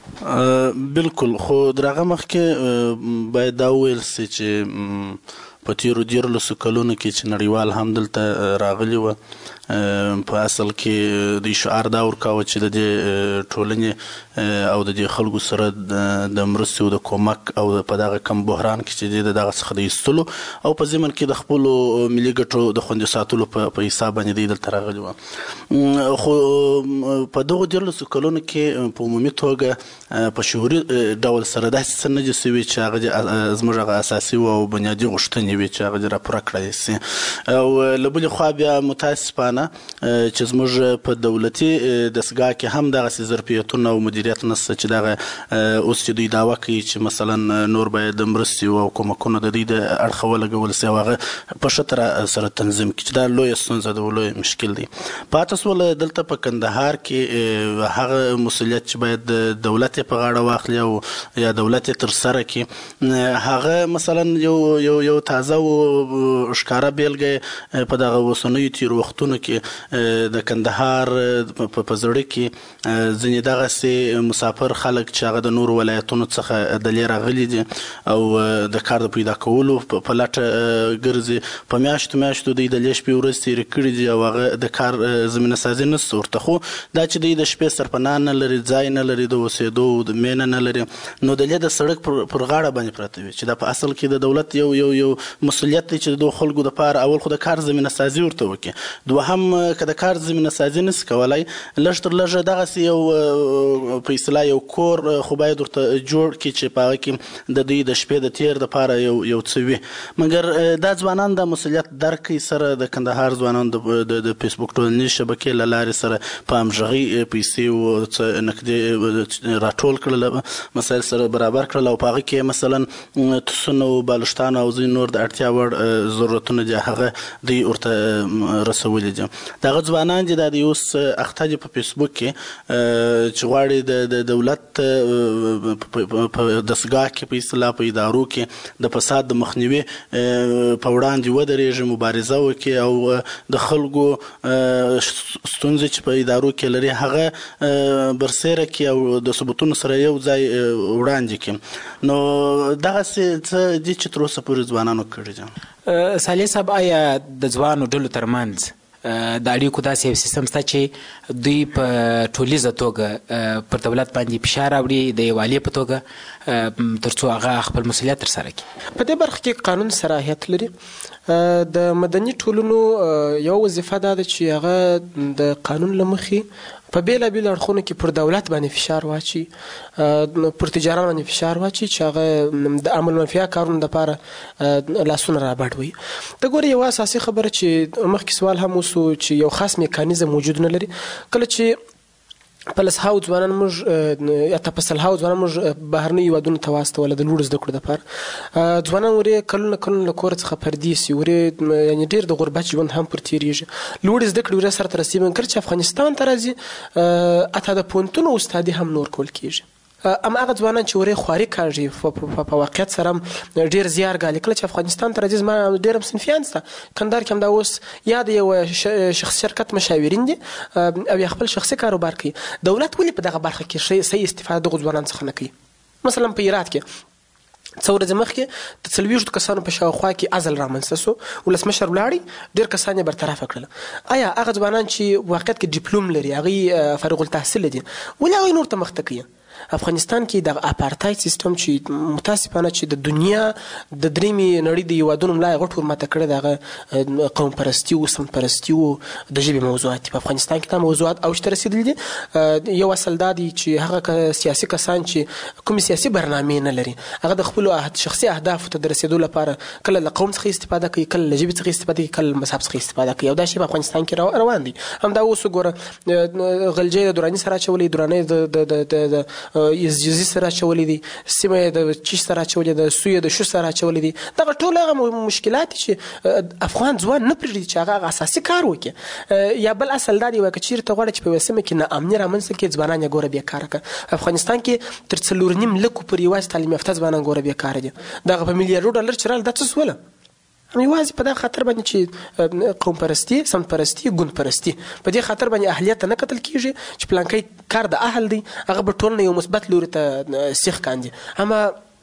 بالکل خو د هغه مخکې باید دا وویل شي چې په تیرو 14 کلونو کې چې نړیوال هم دلته راغلي وه په اصل کې د شعار دا ورکاوه چې د دې ټولنې او د دې خلکو سره د مرستې او د کومک او په دغه کم بحران کې چې دی د دغه څخه د ایستلو او په ضمن کې د خپلو ملي ګټو د خوندي ساتلو په حساب باندې دی دلته راغلي وه خو په دغو 14 کلونو کې په عمومي توګه په شعوري ډول سره داسې څه نه دي سوي چې هغه زموږ هغه اساسي او بنیادي غوښتنې وي چې هغه دې راپوره کړی سي او له بلې خوا بیا متاسفانه چې زموږ په دولتي دستګاه کې هم دغسې ظرفیتونه او مدیریت نشته چې دغه اوس چې دوی دعوه کوي چې مثلا نور باید د مرستې او کومکونه د دوی د اړخه ولګول سي او هغه په ښه سره تنظیم کړي چې دا لویه ستونزه ده او لوی مشکل دی پاته سوله دلته په کندهار کې هغه مسؤلیت چې باید دولت یې په غاړه واخلي او یا دولت یې ترسره کړي هغه مثلا یو تازه او ښکاره بیلګه په دغه اوسنیو تېرو وختونو کې د کندهار په زړه کې ځینې دغسې مسافر خلک چې هغه د نورو ولایتونو څخه دلې راغلي دي او د کار د پیدا کولو په لټه ګرځي په میاشتو دوی د لږ شپې ورځې تېرې کړي دي او هغه د کار زمینه سازي نشته ورته خو دا چې دوی د شپې سرپناه نه لري ځای نه لري د اوسېدو مینه نه لري نو د د سړک پر غاړه باندې پراته وي چې دا په اصل کې د دولت یو مسؤلیت دی چې د خلکو دپاره اول خو د کار زمینه سازي ورته وکړي دوهم که د کار زمینه سازي نشي کولی لږ تر لږه دغسې یو په اصطلاح یو کور خو باید ورته جوړ کړي چې په هغه کې د دوی د شپې د تیر دپاره یو څه وي مګر دا ځوانان د مسؤلیت درک کوي سره د کندهار ځوانانو د فیسبوک ټولنیزې شبکې له لارې سره په همغږۍ پیسې او څه نقدې راټول کړل مسایل سره برابر کړل او په هغه کې مثلا تسونه او بالښتان او ځینې نور د اړتیا وړ ضرورتونه دي هغه دوی ورته رسولي دي دغه ځوانان دي دا د اوس اخته دي په فیسبوک کې چې غواړي د دولت په دستګاه کې په اصطلاح په ادارو کې د فساد د مخنیوي په وړاندې ودرېږي مبارزه وکړي او د خلکو ستونزې چې په ادارو کې لري هغه برسیره کړي او د ثبوتونو سره یو ځای وړاندې کړي نو دغسې څه دي چې تر اوسه پورې ځوانانو کړي دي صالح صاحب آیا د ځوانو ډلو ترمنځ د اړیکو داسې یو سیستم شته چې دوی په ټولیزه توګه پر دولت باندې فشار راوړي د یووالي په توګه تر څو هغه خپل مسؤلیت ترسره کړي په دې برخه کې قانون صلاحیت لري د مدني ټولنو یو وظیفه دا ده چې هغه د قانون له مخې په بیلابیلو اړخونو کې پر دولت باندې فشار واچي پر تجاران باندې فشار واچي چې هغه د عمل منفیه کارونو دپاره لاسونه رابړوي ته ګورې یوه اساسي خبره چې مخکې سوال هم وسو چې یو خاص میکانیزم وجود نه لري کله چې په لسهاو ځوانان موږ یا په سلهاو ځوانان موږ بهرنیو هېوادونو ته واستوله د لوړو زده کړو دپاره ځوانان ورې کلونه له کور څخه پردي سي ورې یعنې ډېر د غربت ژوند هم پر تېرېږي لوړې زده کړې ورې سره ته رسېږي مګر چې افغانستان ته راځي حتی د پوهنتونو استادي هم نور کول کېږي اما هغه ځوانان چې ورې خواري کاږي په واقعیت سره ډېر زیار ګالي کله چې افغانستان ته راځي زما ډېر هم صنفیان شته کندهار کې همدا اوس یا د یو شخصي شرکت مشاورین دي او یا خپل شخصي کاروبار کوي دولت ولې په دغه برخه کې صحیح استفاده دغو ځوانانو څخه نه کوي مثلا په هرات کې څو ورځې مخکې د 40 کسانو په شاوخوا کې عزل رامنځته سو ولسمشر ولاړی ډېر کسان یې برطرفه کړل آیا هغه ځوانان چې واقعیت کې ډیپلوم لري هغوی فارغ التحصیل دي ولې هغوی نور ته مخته کوي افغانستان کې د اپارټاید سیستم چې متاسفانه چې د دنیا د دریمې نړۍ د هیوادونو ملا یې غټ ورماته کړی دغه قوم پرستي و سمت پرستي و د ژبې موضوعات دي. په افغانستان کې دا موضوعات اوج ته رسېدلي دي. یو اصل دا دی چې هغه سیاسي کسان چې کومې سیاسي برنامې نه لري هغه د خپلو شخصي اهدافو ته د رسېدو لپاره کله له قوم څخه استفاده کوي، کله له ژبې څخه استفاده کوي، کله له مذهب څخه استفاده کوي او دا شی په افغانستان کې روان دي. همدا اوس وګوره غلجی د دراني سره اچولې، دراني د یزدي سره اچولې دي، سیمه د چیش سره اچولې ده، سویه د شو سره اچولې دي. دغه ټول هغه مشکلات چې افغان ځوان نه پرېږدي چې هغه اساسي کار وکړي. یا بل اصل دا دی که چیرته غواړي چې په یوه سیمه کې ناامني رامنځته کړي ځوانان یې ګوره بېکاره کړه. افغانستان کې تر 4.5 لکو پورې یوازې تعلیم یافته ځوانان ګوره بېکاره دي. دغه په میلیارډو ډالر چې راغله دا څه سوله؟ یوازې په دغه خاطر باندې چې قوم پرستي، سمت پرستي، ګوند پرستي، په دې خاطر باندې اهلیت ته نه کتل کېږي چې پلانکی کار د اهل دی هغه به ټولنه یو مثبت لوري ته سیخ کاندي. اما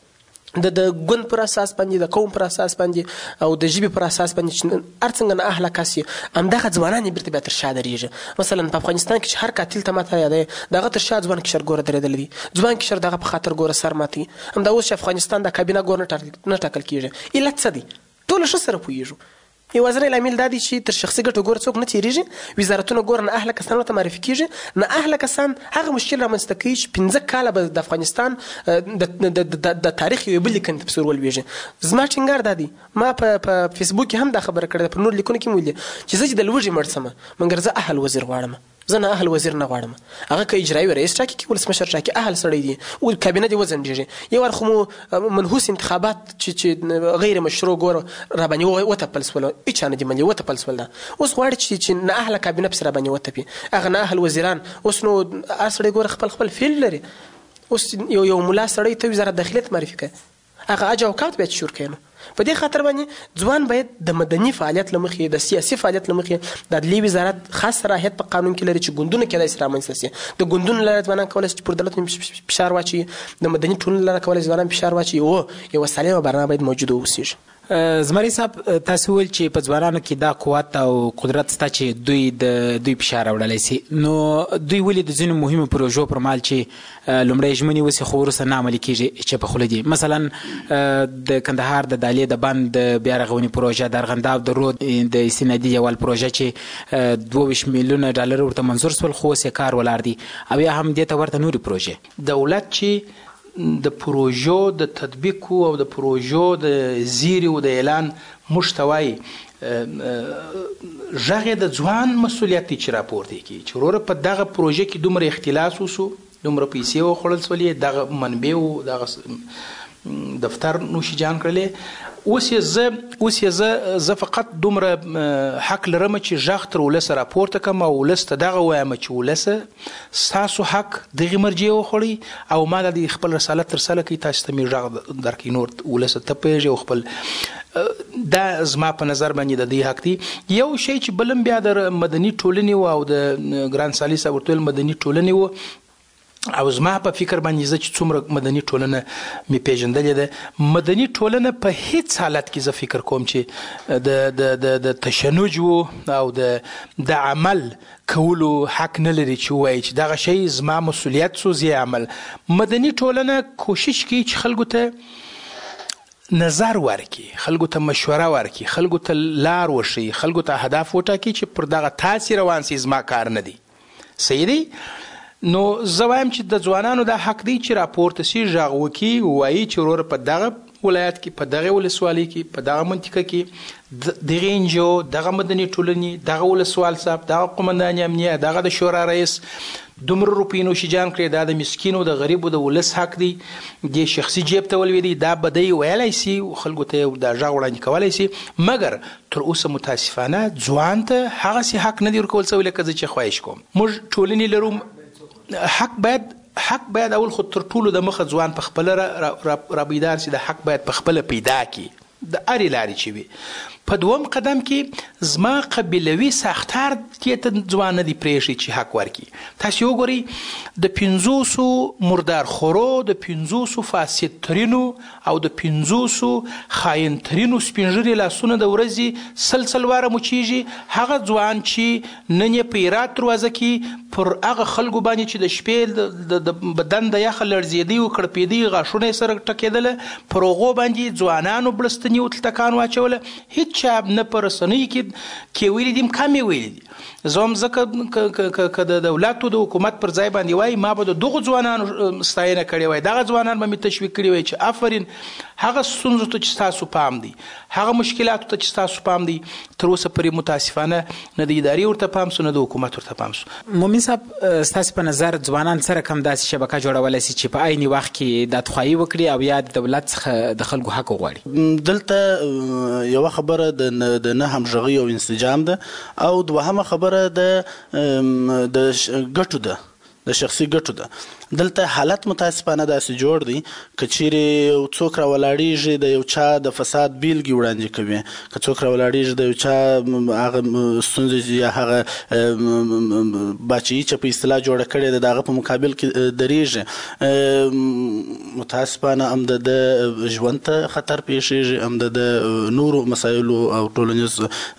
د ګوند پر اساس باندې، د قوم پر اساس باندې او د ژبې پر اساس باندې چې هر څنګه نه اهله کس یې همدغه ځوانان یې بېرته بیا تر شا درېږي. مثلا په افغانستان کې چې هر قاتل ته ماته یادوي د هغه تر شا ځوان کشر ګوره درېدلی وي، ځوان کشر دغه په خاطر ګوره سر ماتوي. همدا اوس چې افغانستان د کابینه ګور نه ټاکل کېږي، علت څه دی؟ ټول ښه سره پوهېږو. یوازینی لامل دا دی چې تر شخصي ګټو ګوره څوک نه تېرېږي. وزارتونه ګوره نه اهله کسانو ته معرفي کېږي. نه اهله کسان هغه مشکل رامنځته کوي چې 15 کاله به د افغانستان د تاریخ یوې بلې کندې په څېر ولوېږي. زما ټینګار دا دی، ما په فیسبوک کې هم دا خبره کړې ده، پر نور لیکونو کې مې ویلې چې زه چې د لوږې مړ شم مګر زه اهل وزیر غواړم. زه نه اهل وزیر نه غواړم. هغه که اجرایي رئیس ټاکي که ولسمشر ټاکي اهل سړی دی او کابینه دې وځنډېږي. یو وار خو مو منحوس انتخابات چې غیر مشروع ګوره راباندې وتپل سول، هېچا نه دي منلي، وتپل سول. ده اوس غواړي چې نه اهله کابینه پسې راباندې وتپي، هغه نه اهل وزیران. اوس نو هر سړی ګوره خپل فیلډ لري. اوس یو ملا سړی ته وزارت داخلې ته معرفي کړي، هغه اج او کات باید شروع کړي. په دې خاطر باندې ځوان باید د مدني فعالیت له مخې، د سیاسي فعالیت له مخې د عدلي وزارت خاص صلاحیت په قانون کې لري چې ګوندونه کېدای شي رامنځته شي. د ګوندونو لاره ځوانان کولی شي چې پر دولت فشار واچوي، د مدني ټولنې لاره کولی شي ځوانان فشار واچوي او یوه سالمه برنامه باید موجوده اوسېږي. زمري صاحب تاسو ویل چې په ځوانانو کې دا قوت او قدرت شته چې دوی فشار راوړلی شي، نو دوی ولې د ځینو مهمو پروژو پر مهال چې لومړی ژمنې وسي خو وروسته نه عملي کېږي چې په خوله دي؟ مثلا د کندهار د دالې د بند بیا رغونې پروژه، د ارغنداب د رود د استنادي دیوال پروژه چې 22 میلیونه ډالر ورته منظور شول خو اوس یې کار ولاړ دی، او یا هم دې ته ورته نورې پروژې. دولت چې د پروژو د تطبیق او د پروژو د زیری او د اعلان مشتوي ژغه د ځوان مسولیت چې راپورته کی چې وروره په دغه پروژه کې دومره اختلاس وسو، دومره پیسې وخوړل سولې، دغه منبع او دغه دفتر نوشي جان کړلې. اوس یې زه فقط دومره حق لرم چې ژغ تر ولسه راپورته کړم او ولس ته دغه وایم چې ولسه ستاسو حق دغې مرجې وخوړئ او ما د خپل رسالت ترسره کوي، تاسو ته مې ژغ درکوي، نور ولسه ته پوهېږئ او خپل دا زما په نظر باندې د دې حق دی. یو شی چې بلم بیا د مدني ټولنې او د ګران سالي صاحب ورته ویل مدني ټولنې و، او زما په فکر باندې زه چې څومره مدني ټولنه مې پیژندلې ده، مدني ټولنه په هیڅ حالت کې زه فکر کوم چې د تشنج او د عمل کولو حق نه لري چې وایي چې دغه شی زما مسولیت سو زی عمل. مدني ټولنه کوشش کوي چې خلکو ته نظر ورکي، خلکو ته مشوره ورکي، خلکو ته لار وښي، خلکو ته هدف وټاکي چې پر دغه تاسې روان سي زما کار نه دی. صحیح دی؟ نو زه وایم چې د ځوانانو دا حق دی چې راپورته سي، غږ وکړي، ووایي چې وروره په دغه ولایت کې، په دغه ولسوالۍ کې، په دغه منطقه کې دغه انجو، دغه مدني ټولنې، دغه ولسوال صاحب، دغه قومندان امنیه، دغه د شورا رئیس دومره روپۍ نوشي جان کړی، دا د مسکینو د غریبو د ولس حق دی، د شخصي جیب ته ولوېدی، دا به دی ویلی سي، خلکو ته دا غږ وړاندې کولی سي، مګر تر اوسه متاسفانه ځوان ته هغسې حق نه دی ورکول سوی لکه زه چې خواهش کوم. موږ ټولنې لرو، حق باید اول خود تر ټولو د مخه ځوان په خپله را بیدار سي، د حق باید په خپله پیدا کړي د هرې لارې چې وي. په دوم قدم کې زما قبیلوي ساختار دې ته ځوان نه دي پرېښي چې حق ورکړي. تاسو وګورئ د 500 مردارخورو، د 500 فاسدترینو او د 500 خاینترینو سپینږیري لاسونه د ورځې سلسل واره مچیږي، هغه ځوان چې نن یې په هرات دروازه کې پر هغه خلکو باندې چې د شپې د بدن د یخ لړزېدي او کړپېدي غاښونه یې سره ټکېدله پر هغو باندې ځوانانو بړستني او تلتکان واچوله هېڅ چا نه په رسنیو کې ویلي دي کم یې ویلي دي زه هم ځکه که د دولت او د حکومت پر ځای باندې وای ما به د دغو ځوانانو ستاینه کړې وای دغه ځوانان به مې تشویق کړي وای چې آفرین هغه ستونزو ته چې ستاسو پام دی هغه مشکلاتو ته چې ستاسو پام دی تر اوسه پورې متاسفانه نه د ادارې ورته پام سو نه د حکومت ورته پام سو مومن صاحب ستاسو په نظر ځوانان سره کم داسې شبکه جوړولی سي چې په عین وخت کې دادخواهي وکړي او یا د دولت څخه د خلکو حق وغواړي دلته یوه خبره د نه همغږۍ او انسجام ده او دوهمه خبره د ګټو ده د شخصي ګټو ده دلته حالت متاسفانه داسې جوړ دی که چیرې یو څوک راولاړېږي د یو چا د فساد بیلګې وړاندې کوي که څوک راولاړېږي د یو چا هغه ستونزې یا هغه باچهي چې په اصطلاح جوړه کړې ده د هغه په مقابل کې درېږي متاسفانه هم د ژوند ته خطر پیښېږي هم د نورو مسایلو او ټولنیز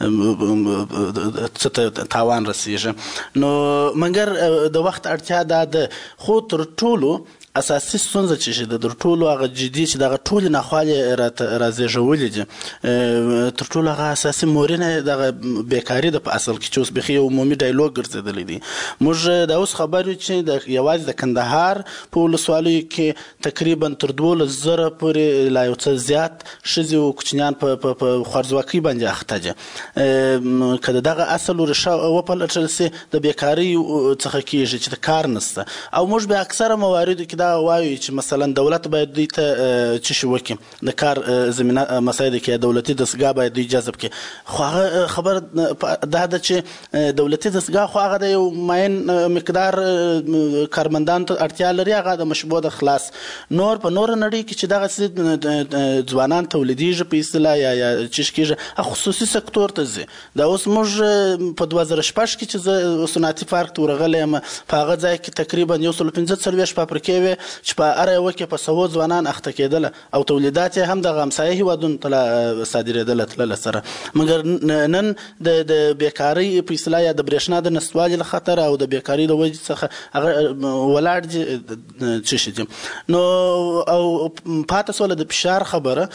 څه ته تاوان رسېږي نو مګر د وخت اړتیا دا ده خو تر ټولو اساسي ستونزه چې د ټولو هغه جدي چې دغه ټولې ناخوالې رازېږولې دي تر ټولو هغه اساسي مورینه دغه بیکاري ده په اصل کې چې اوس بیخي یو عمومي ډایلوګ ګرځېدلی دی موږ دا اوس خبر یو چې یوازې د کندهار په ولسوالیو کې تقریبا تر 12,000 پورې لا یو څه زیات ښځې او کوچنیان په خوارځواکۍ باندې اخته دي که د دغه اصل ریښه وپلټل سي د بیکارۍ څخه کېږي چې د کار نشته او موږ به اکثره مواردو کې وایو چې مثلا دولت باید دوی ته څه شي وکړي د کار زمینه مسایلو کې دولتي دستګاه باید دوی جذب کړي خو هغه خبر دا ده چې دولتي دستګاه خو هغه د یو معین مقدار کارمندانو ته اړتیا لري هغه د مشبوع د خلاص نور په نوره نړۍ کې چې دغه ځوانان تولیدېږي په اصطلاح یا چې کېږي خصوصي سکتور ته ځي دا اوس موږ په 2006 کې چې زه صنعتي پارک ته ورغلی یم په هغه ځای کې تقریبا 145 فابریکې وې چې په هره یوه کې په 100 ځوانان اخته کېدله او تولیدات یې هم دغه همسایه هیوادونو ته صادرېدله تلله سره مګر نن د بیکارۍ په اصطلاح یا د برېښنا د نشتوالي له خطره او د بیکارۍ د وجې څخه هغه ولاړ دي څه شي دي نو او پاته سوله د فشار خبره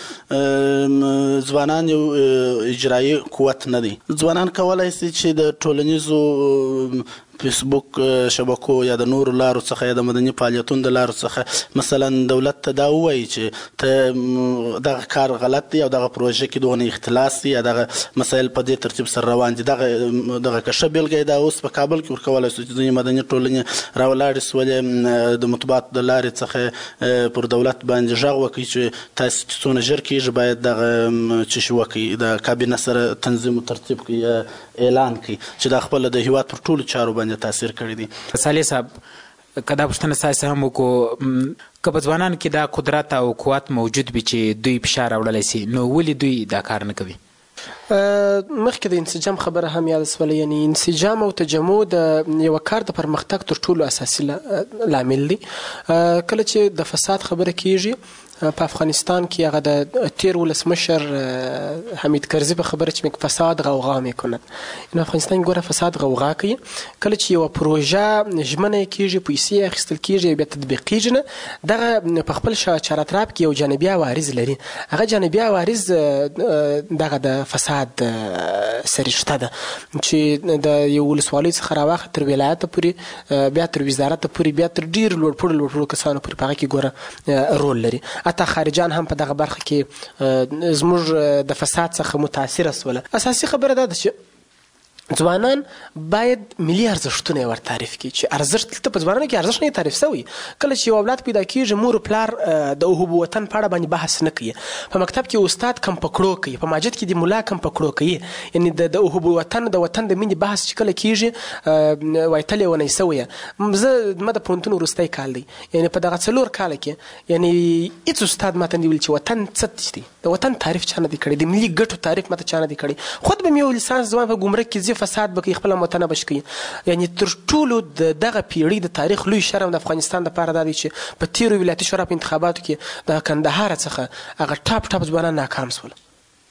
ځوانان یو اجرایي قوت نه دی ځوانان کولی سي چې د ټولنیزو فیسبوک شبکو یا د نورو لارو څخه یا د مدني فعالیتونو د لارو څخه مثلا دولت ته دا ووایي چې ته دغه کار غلط دی او دغه پروژه کې دغه اختلاس دی یا دغه مسایل په دې ترتیب سره روان دي دغه کښه بیلګه دا اوس په کابل کې ورکولی سو چې ځینې مدني ټولنې راولاړې سولې د مطبوعاتو د لارې څخه پر دولت باندې غږ وکړي چې تاسو څونه ژر کېږي باید دغه څه شي وکړي د کابینه سره تنظیم و ترتیب کړي اعلان کړي چې دا خپله د هیواد پر ټولو چارو باندې تاثیر کړی دی صالح صاحب که دا پوښتنه ستاسې هم وکړو که په ځوانانو کې دا قدرت او قوت موجود وي چې دوی فشار راوړلی سي نو ولې دوی دا کار نه کوي مخکې د انسجام خبره هم یاد شوله یعنی انسجام او تجمع د یو کار د پرمختګ تر ټولو اساسي لامل دی کله چې د فساد خبره کیږي په افغانستان کې هغه د تیر ولسمشر حمید کرزی په خبره چې فساد غوغا میکنن این افغانستان ګوره فساد غوغا کوي کله چې یو پروژه ژمنه کیږي پیسې اخیستل کیږي بیا تطبیق کیږي نه دغه په خپل چارتراب کې یو جانبي عوارض لري هغه جانبي عوارض دغه د فساد سرشته ده چې د یو ولسوالۍ څخه راواخه تر ولایت پورې بیا تر وزارت پورې بیا تر ډیر لوړ کسانو پورې په هغه کې ګوره رول لري حتی خارجان هم په دغه برخه کې زموږ د فساد څخه متاثره سوله اساسي خبره ده چې ځوانان باید ملي ارزښتونه ور تعریف کړي چې ارزښت دلته په ځوانانو کې ارزښت نه تعریف شوی کله چې یو اولاد پیدا کیږي مور پلار د حب وطن په اړه باندې بحث نه کوي په مکتب کې استاد کم پکړو کوي په مسجد کې د مولا کم پکړو کوي یعنی د حب وطن د مینې بحث چې کله کیږي وایتلې ونی سوی زه د پونتون ورستۍ کال دی یعنی په دغه 4 کال کې یعنی هیڅ استاد ماته نه ویل چې وطن څه دی د وطن تعریف چا نه دی کړی د ملي ګټو تعریف ماته چا نه دی کړی خود به مې یو لیسانس ځوان په ګمرک کې فساد بکی خپل وطن بشکی یعنی تر ټولو دغه پیړۍ د تاریخ لوی شرم د افغانستان لپاره دا دی چې په تیرو ولایتي شورا په انتخاباتو کې د کندهار څخه هغه ټاپ ځوانان ناکام شول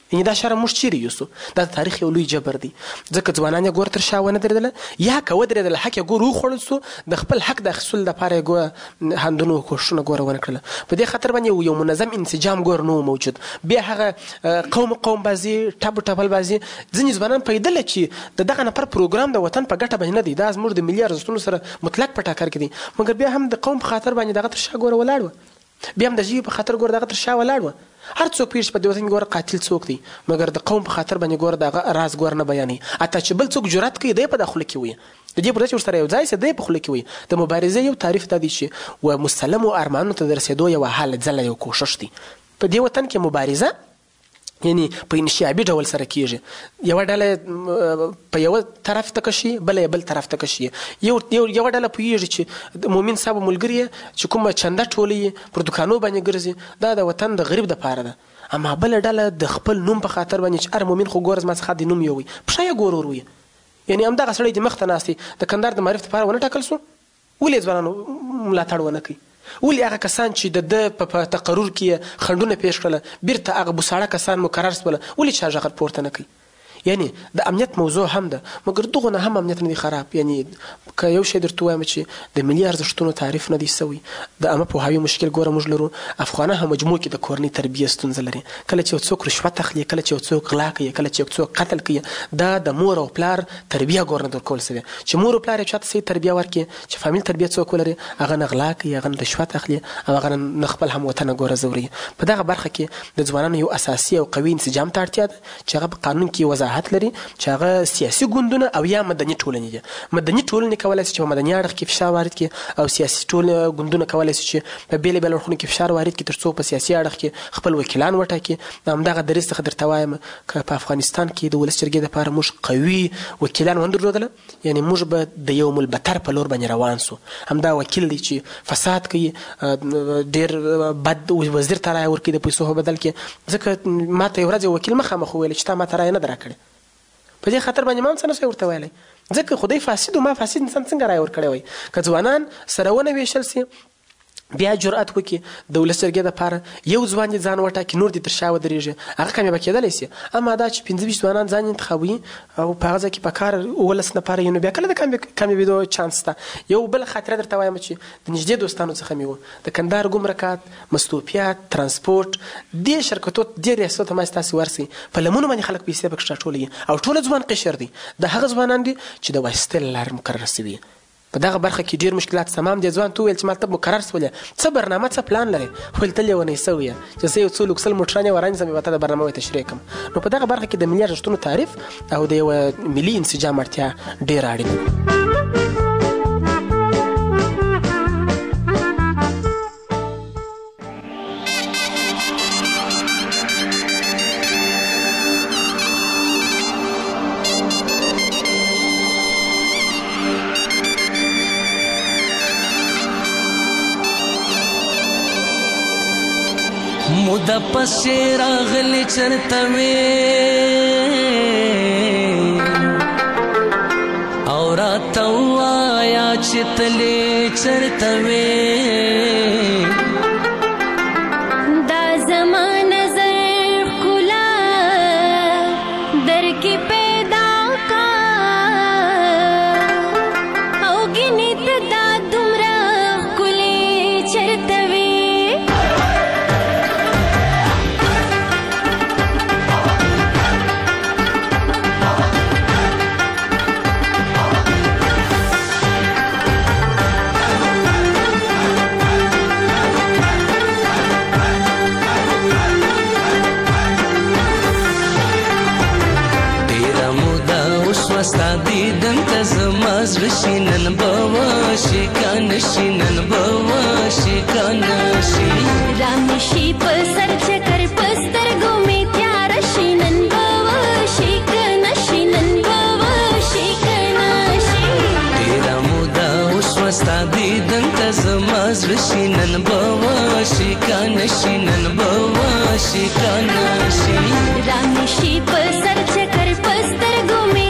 یعنی دا شرم موږ چیرې یوسو دا د تاریخ یو لوی جبر دی ځکه ځوانان یې ګور تر شا ونه درېدله یا که ودرېدله حق یې ګور وخوړل سو د خپل حق د اخیستلو دپاره یې هندونو کوښښونه ګوره ونه کړله په دې خاطر باندې یو منظم انسجام ګور نه و موجود بیا هغه قوم بازي ټپل بازي ځینې ځوانان پیدله چې د دغه نفر پروګرام د وطن په ګټه باندې نه دی دا زموږ د ملي ارزښتونو سره مطلق په ټاکر کې دی مګر بیا هم د قوم په خاطر باندې دغه تر شا ګوره ولاړ وه بیا هم د ژبې په خاطر ګوره دغه تر شا ولاړ وه هر څوک پیږي په دې وطن کې ګوره قاتل څوک دی مګر د قوم په خاطر باندې ګوره دغه راز ګوره نه بیانوي حتی چې بل څوک جرأت کوي دی په دغه خوله کې وي د دې پر ځای چې ورسره یو ځای سي دی په خوله کې وي د مبارزې یو تعریف دا دی چې و مسلمو ارمانو ته د رسېدو یوه حال ځله یو کوښښ دی په دې وطن کې مبارزه یعنی په انشعابي ډول سره کیږي یوه ډله په یوه طرف ته کشي بله بل طرف ته کشي یوه ډله پوهېږي چې د مؤمن صاحب ملګري چې کومه چنده ټولوي پر دوکانو باندې ګرځي دا د وطن د غریب دپاره ده اما بله ډله د خپل نوم په خاطر باندې چې هر مؤمن خو ګوره زما څخه د نوم یو وي پښه یې ګورور وي یعنی همدغه سړی د مخ ته ناست دی د کندهار د معرف دپاره ونه ټاکل سو ولې ځوانانو ملاتړ ونه کوي ولې هغه کسان چې د په تقرر کې خنډونه پیښ کړله بیرته هغه بوساړه کسان مقرر سوله ولې چا غږ پورته نه کوي یعنی د امنیت موضوع هم ده مګر دغه نه هم امنیت نه دی خراب یعنی که یو شی درته وایم چې د ملي ارزښتونو تعریف نه دی سوی د عامه پوهاوي مشکل ګوره موږ لرو افغانان هم مجموع کې د کورنۍ تربیه ستونزه لري کله چې یو څوک رشوت اخلي کله چې یو څوک غلا کوي کله چې یو څوک قتل کوي دا د مور او پلار تربیه ګوره نه درکول سوی چې مور او پلار یې چاته صحیح تربیه ورکړي چې فامیل تربیه څوک ولري هغه نه غلا کوي هغه نه رشوت اخلي او هغه نه خپل هموطنه ګوره ځوري په دغه برخه کې د ځوانانو یو اساسي او قوي انسجام ته اړتیا ده چې هغه په قانون کې وضاحت لري چې هغه سیاسي ګوندونه او یا مدني ټولنې دي مدني ټولنې کولی شي چې په مدني اړخ کې فشار وارد کړي او سیاسي ګوندونه کولی شي چې په بېلې بېلې اړخونو کې فشار وارد کړي تر څو په سیاسي اړخ کې خپل وکیلان وټاکي همدغه دریځ څخه درته وایم که په افغانستان کې د ولس جرګې دپاره موږ قوي وکیلان ونه درلودله یعنی موږ به د یو البتر په لور باندې روان سو همدا وکیل دی چې فساد کوي ډېر بد وزیر ته رایه ورکوي د پیسو په بدل کې ځکه ما ته یو ورځ یو وکیل مخامخ وویل چې تا ما ته رایه نه ده راکړې په دې خاطر باندې ما هم څه نشوی ورته ویلی ځکه خدای فاسد و ما فاسد انسان څنګه رایه ورکړی وی که ځوانان سره ونه ویشل سي بیا جرأت وکړي د ولس جرګې دپاره یو ځوان دې ځان وټاکي نور دې تر شا ودرېږي هغه کامیابه کېدلی سي اما دا چې 25 ځوانان ځان انتخابوي او په هغه ځای کې په کار ولس لپاره یې نو بیا کله د کامیابېدو چانس شته یو بله خاطره درته وایم چې د نږدې دوستانو څخه مې و د کندهار ګمرکات مستوفیات ترانسپورټ دې شرکتو دې ریاستو ته ما ستاسې ورسئ په لمنو باندې خلک پیسې پکې راټولوي او ټوله ځوان قشر دی د هغه ځوانان دي چې د واسطې له لارې مقرر سوي په دغه برخه کې ډېر مشکلات تمام دي ځوان ته وویل چې ما ته مقرر سولې څه برنامه څه پلان لرې ویل ته لیونی سوی یې چې زه یو څو لوکسل موټران یې ورانیزم به ته د برنامه تشریح کړم نو په دغه برخه کې د ملي ارزښتونو تعریف او د یوه ملي انسجام اړتیا ډېره اړینه ده مودا پسې راغلی چرته وې او راته ووایه چې تلې چرته وې دا زما نظر ښکلا در کې پیدا کا او ګینې ته دا دومره ښکلې چرته وې ستا دیدن ته زما زړه شي نن به وشي که نه شي نن به وشي که نه شي رامې شي په سر چکر په سترګو مې تیاره شي نن به وشي که نه شي نن به وشي که نه شي ډېره موده وشوه ستا دیدن ته زما زړه شي نن به وشي که نه شي نن به وشي که نه شي رامې شي په سر چکر په سترګو مې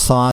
ساعت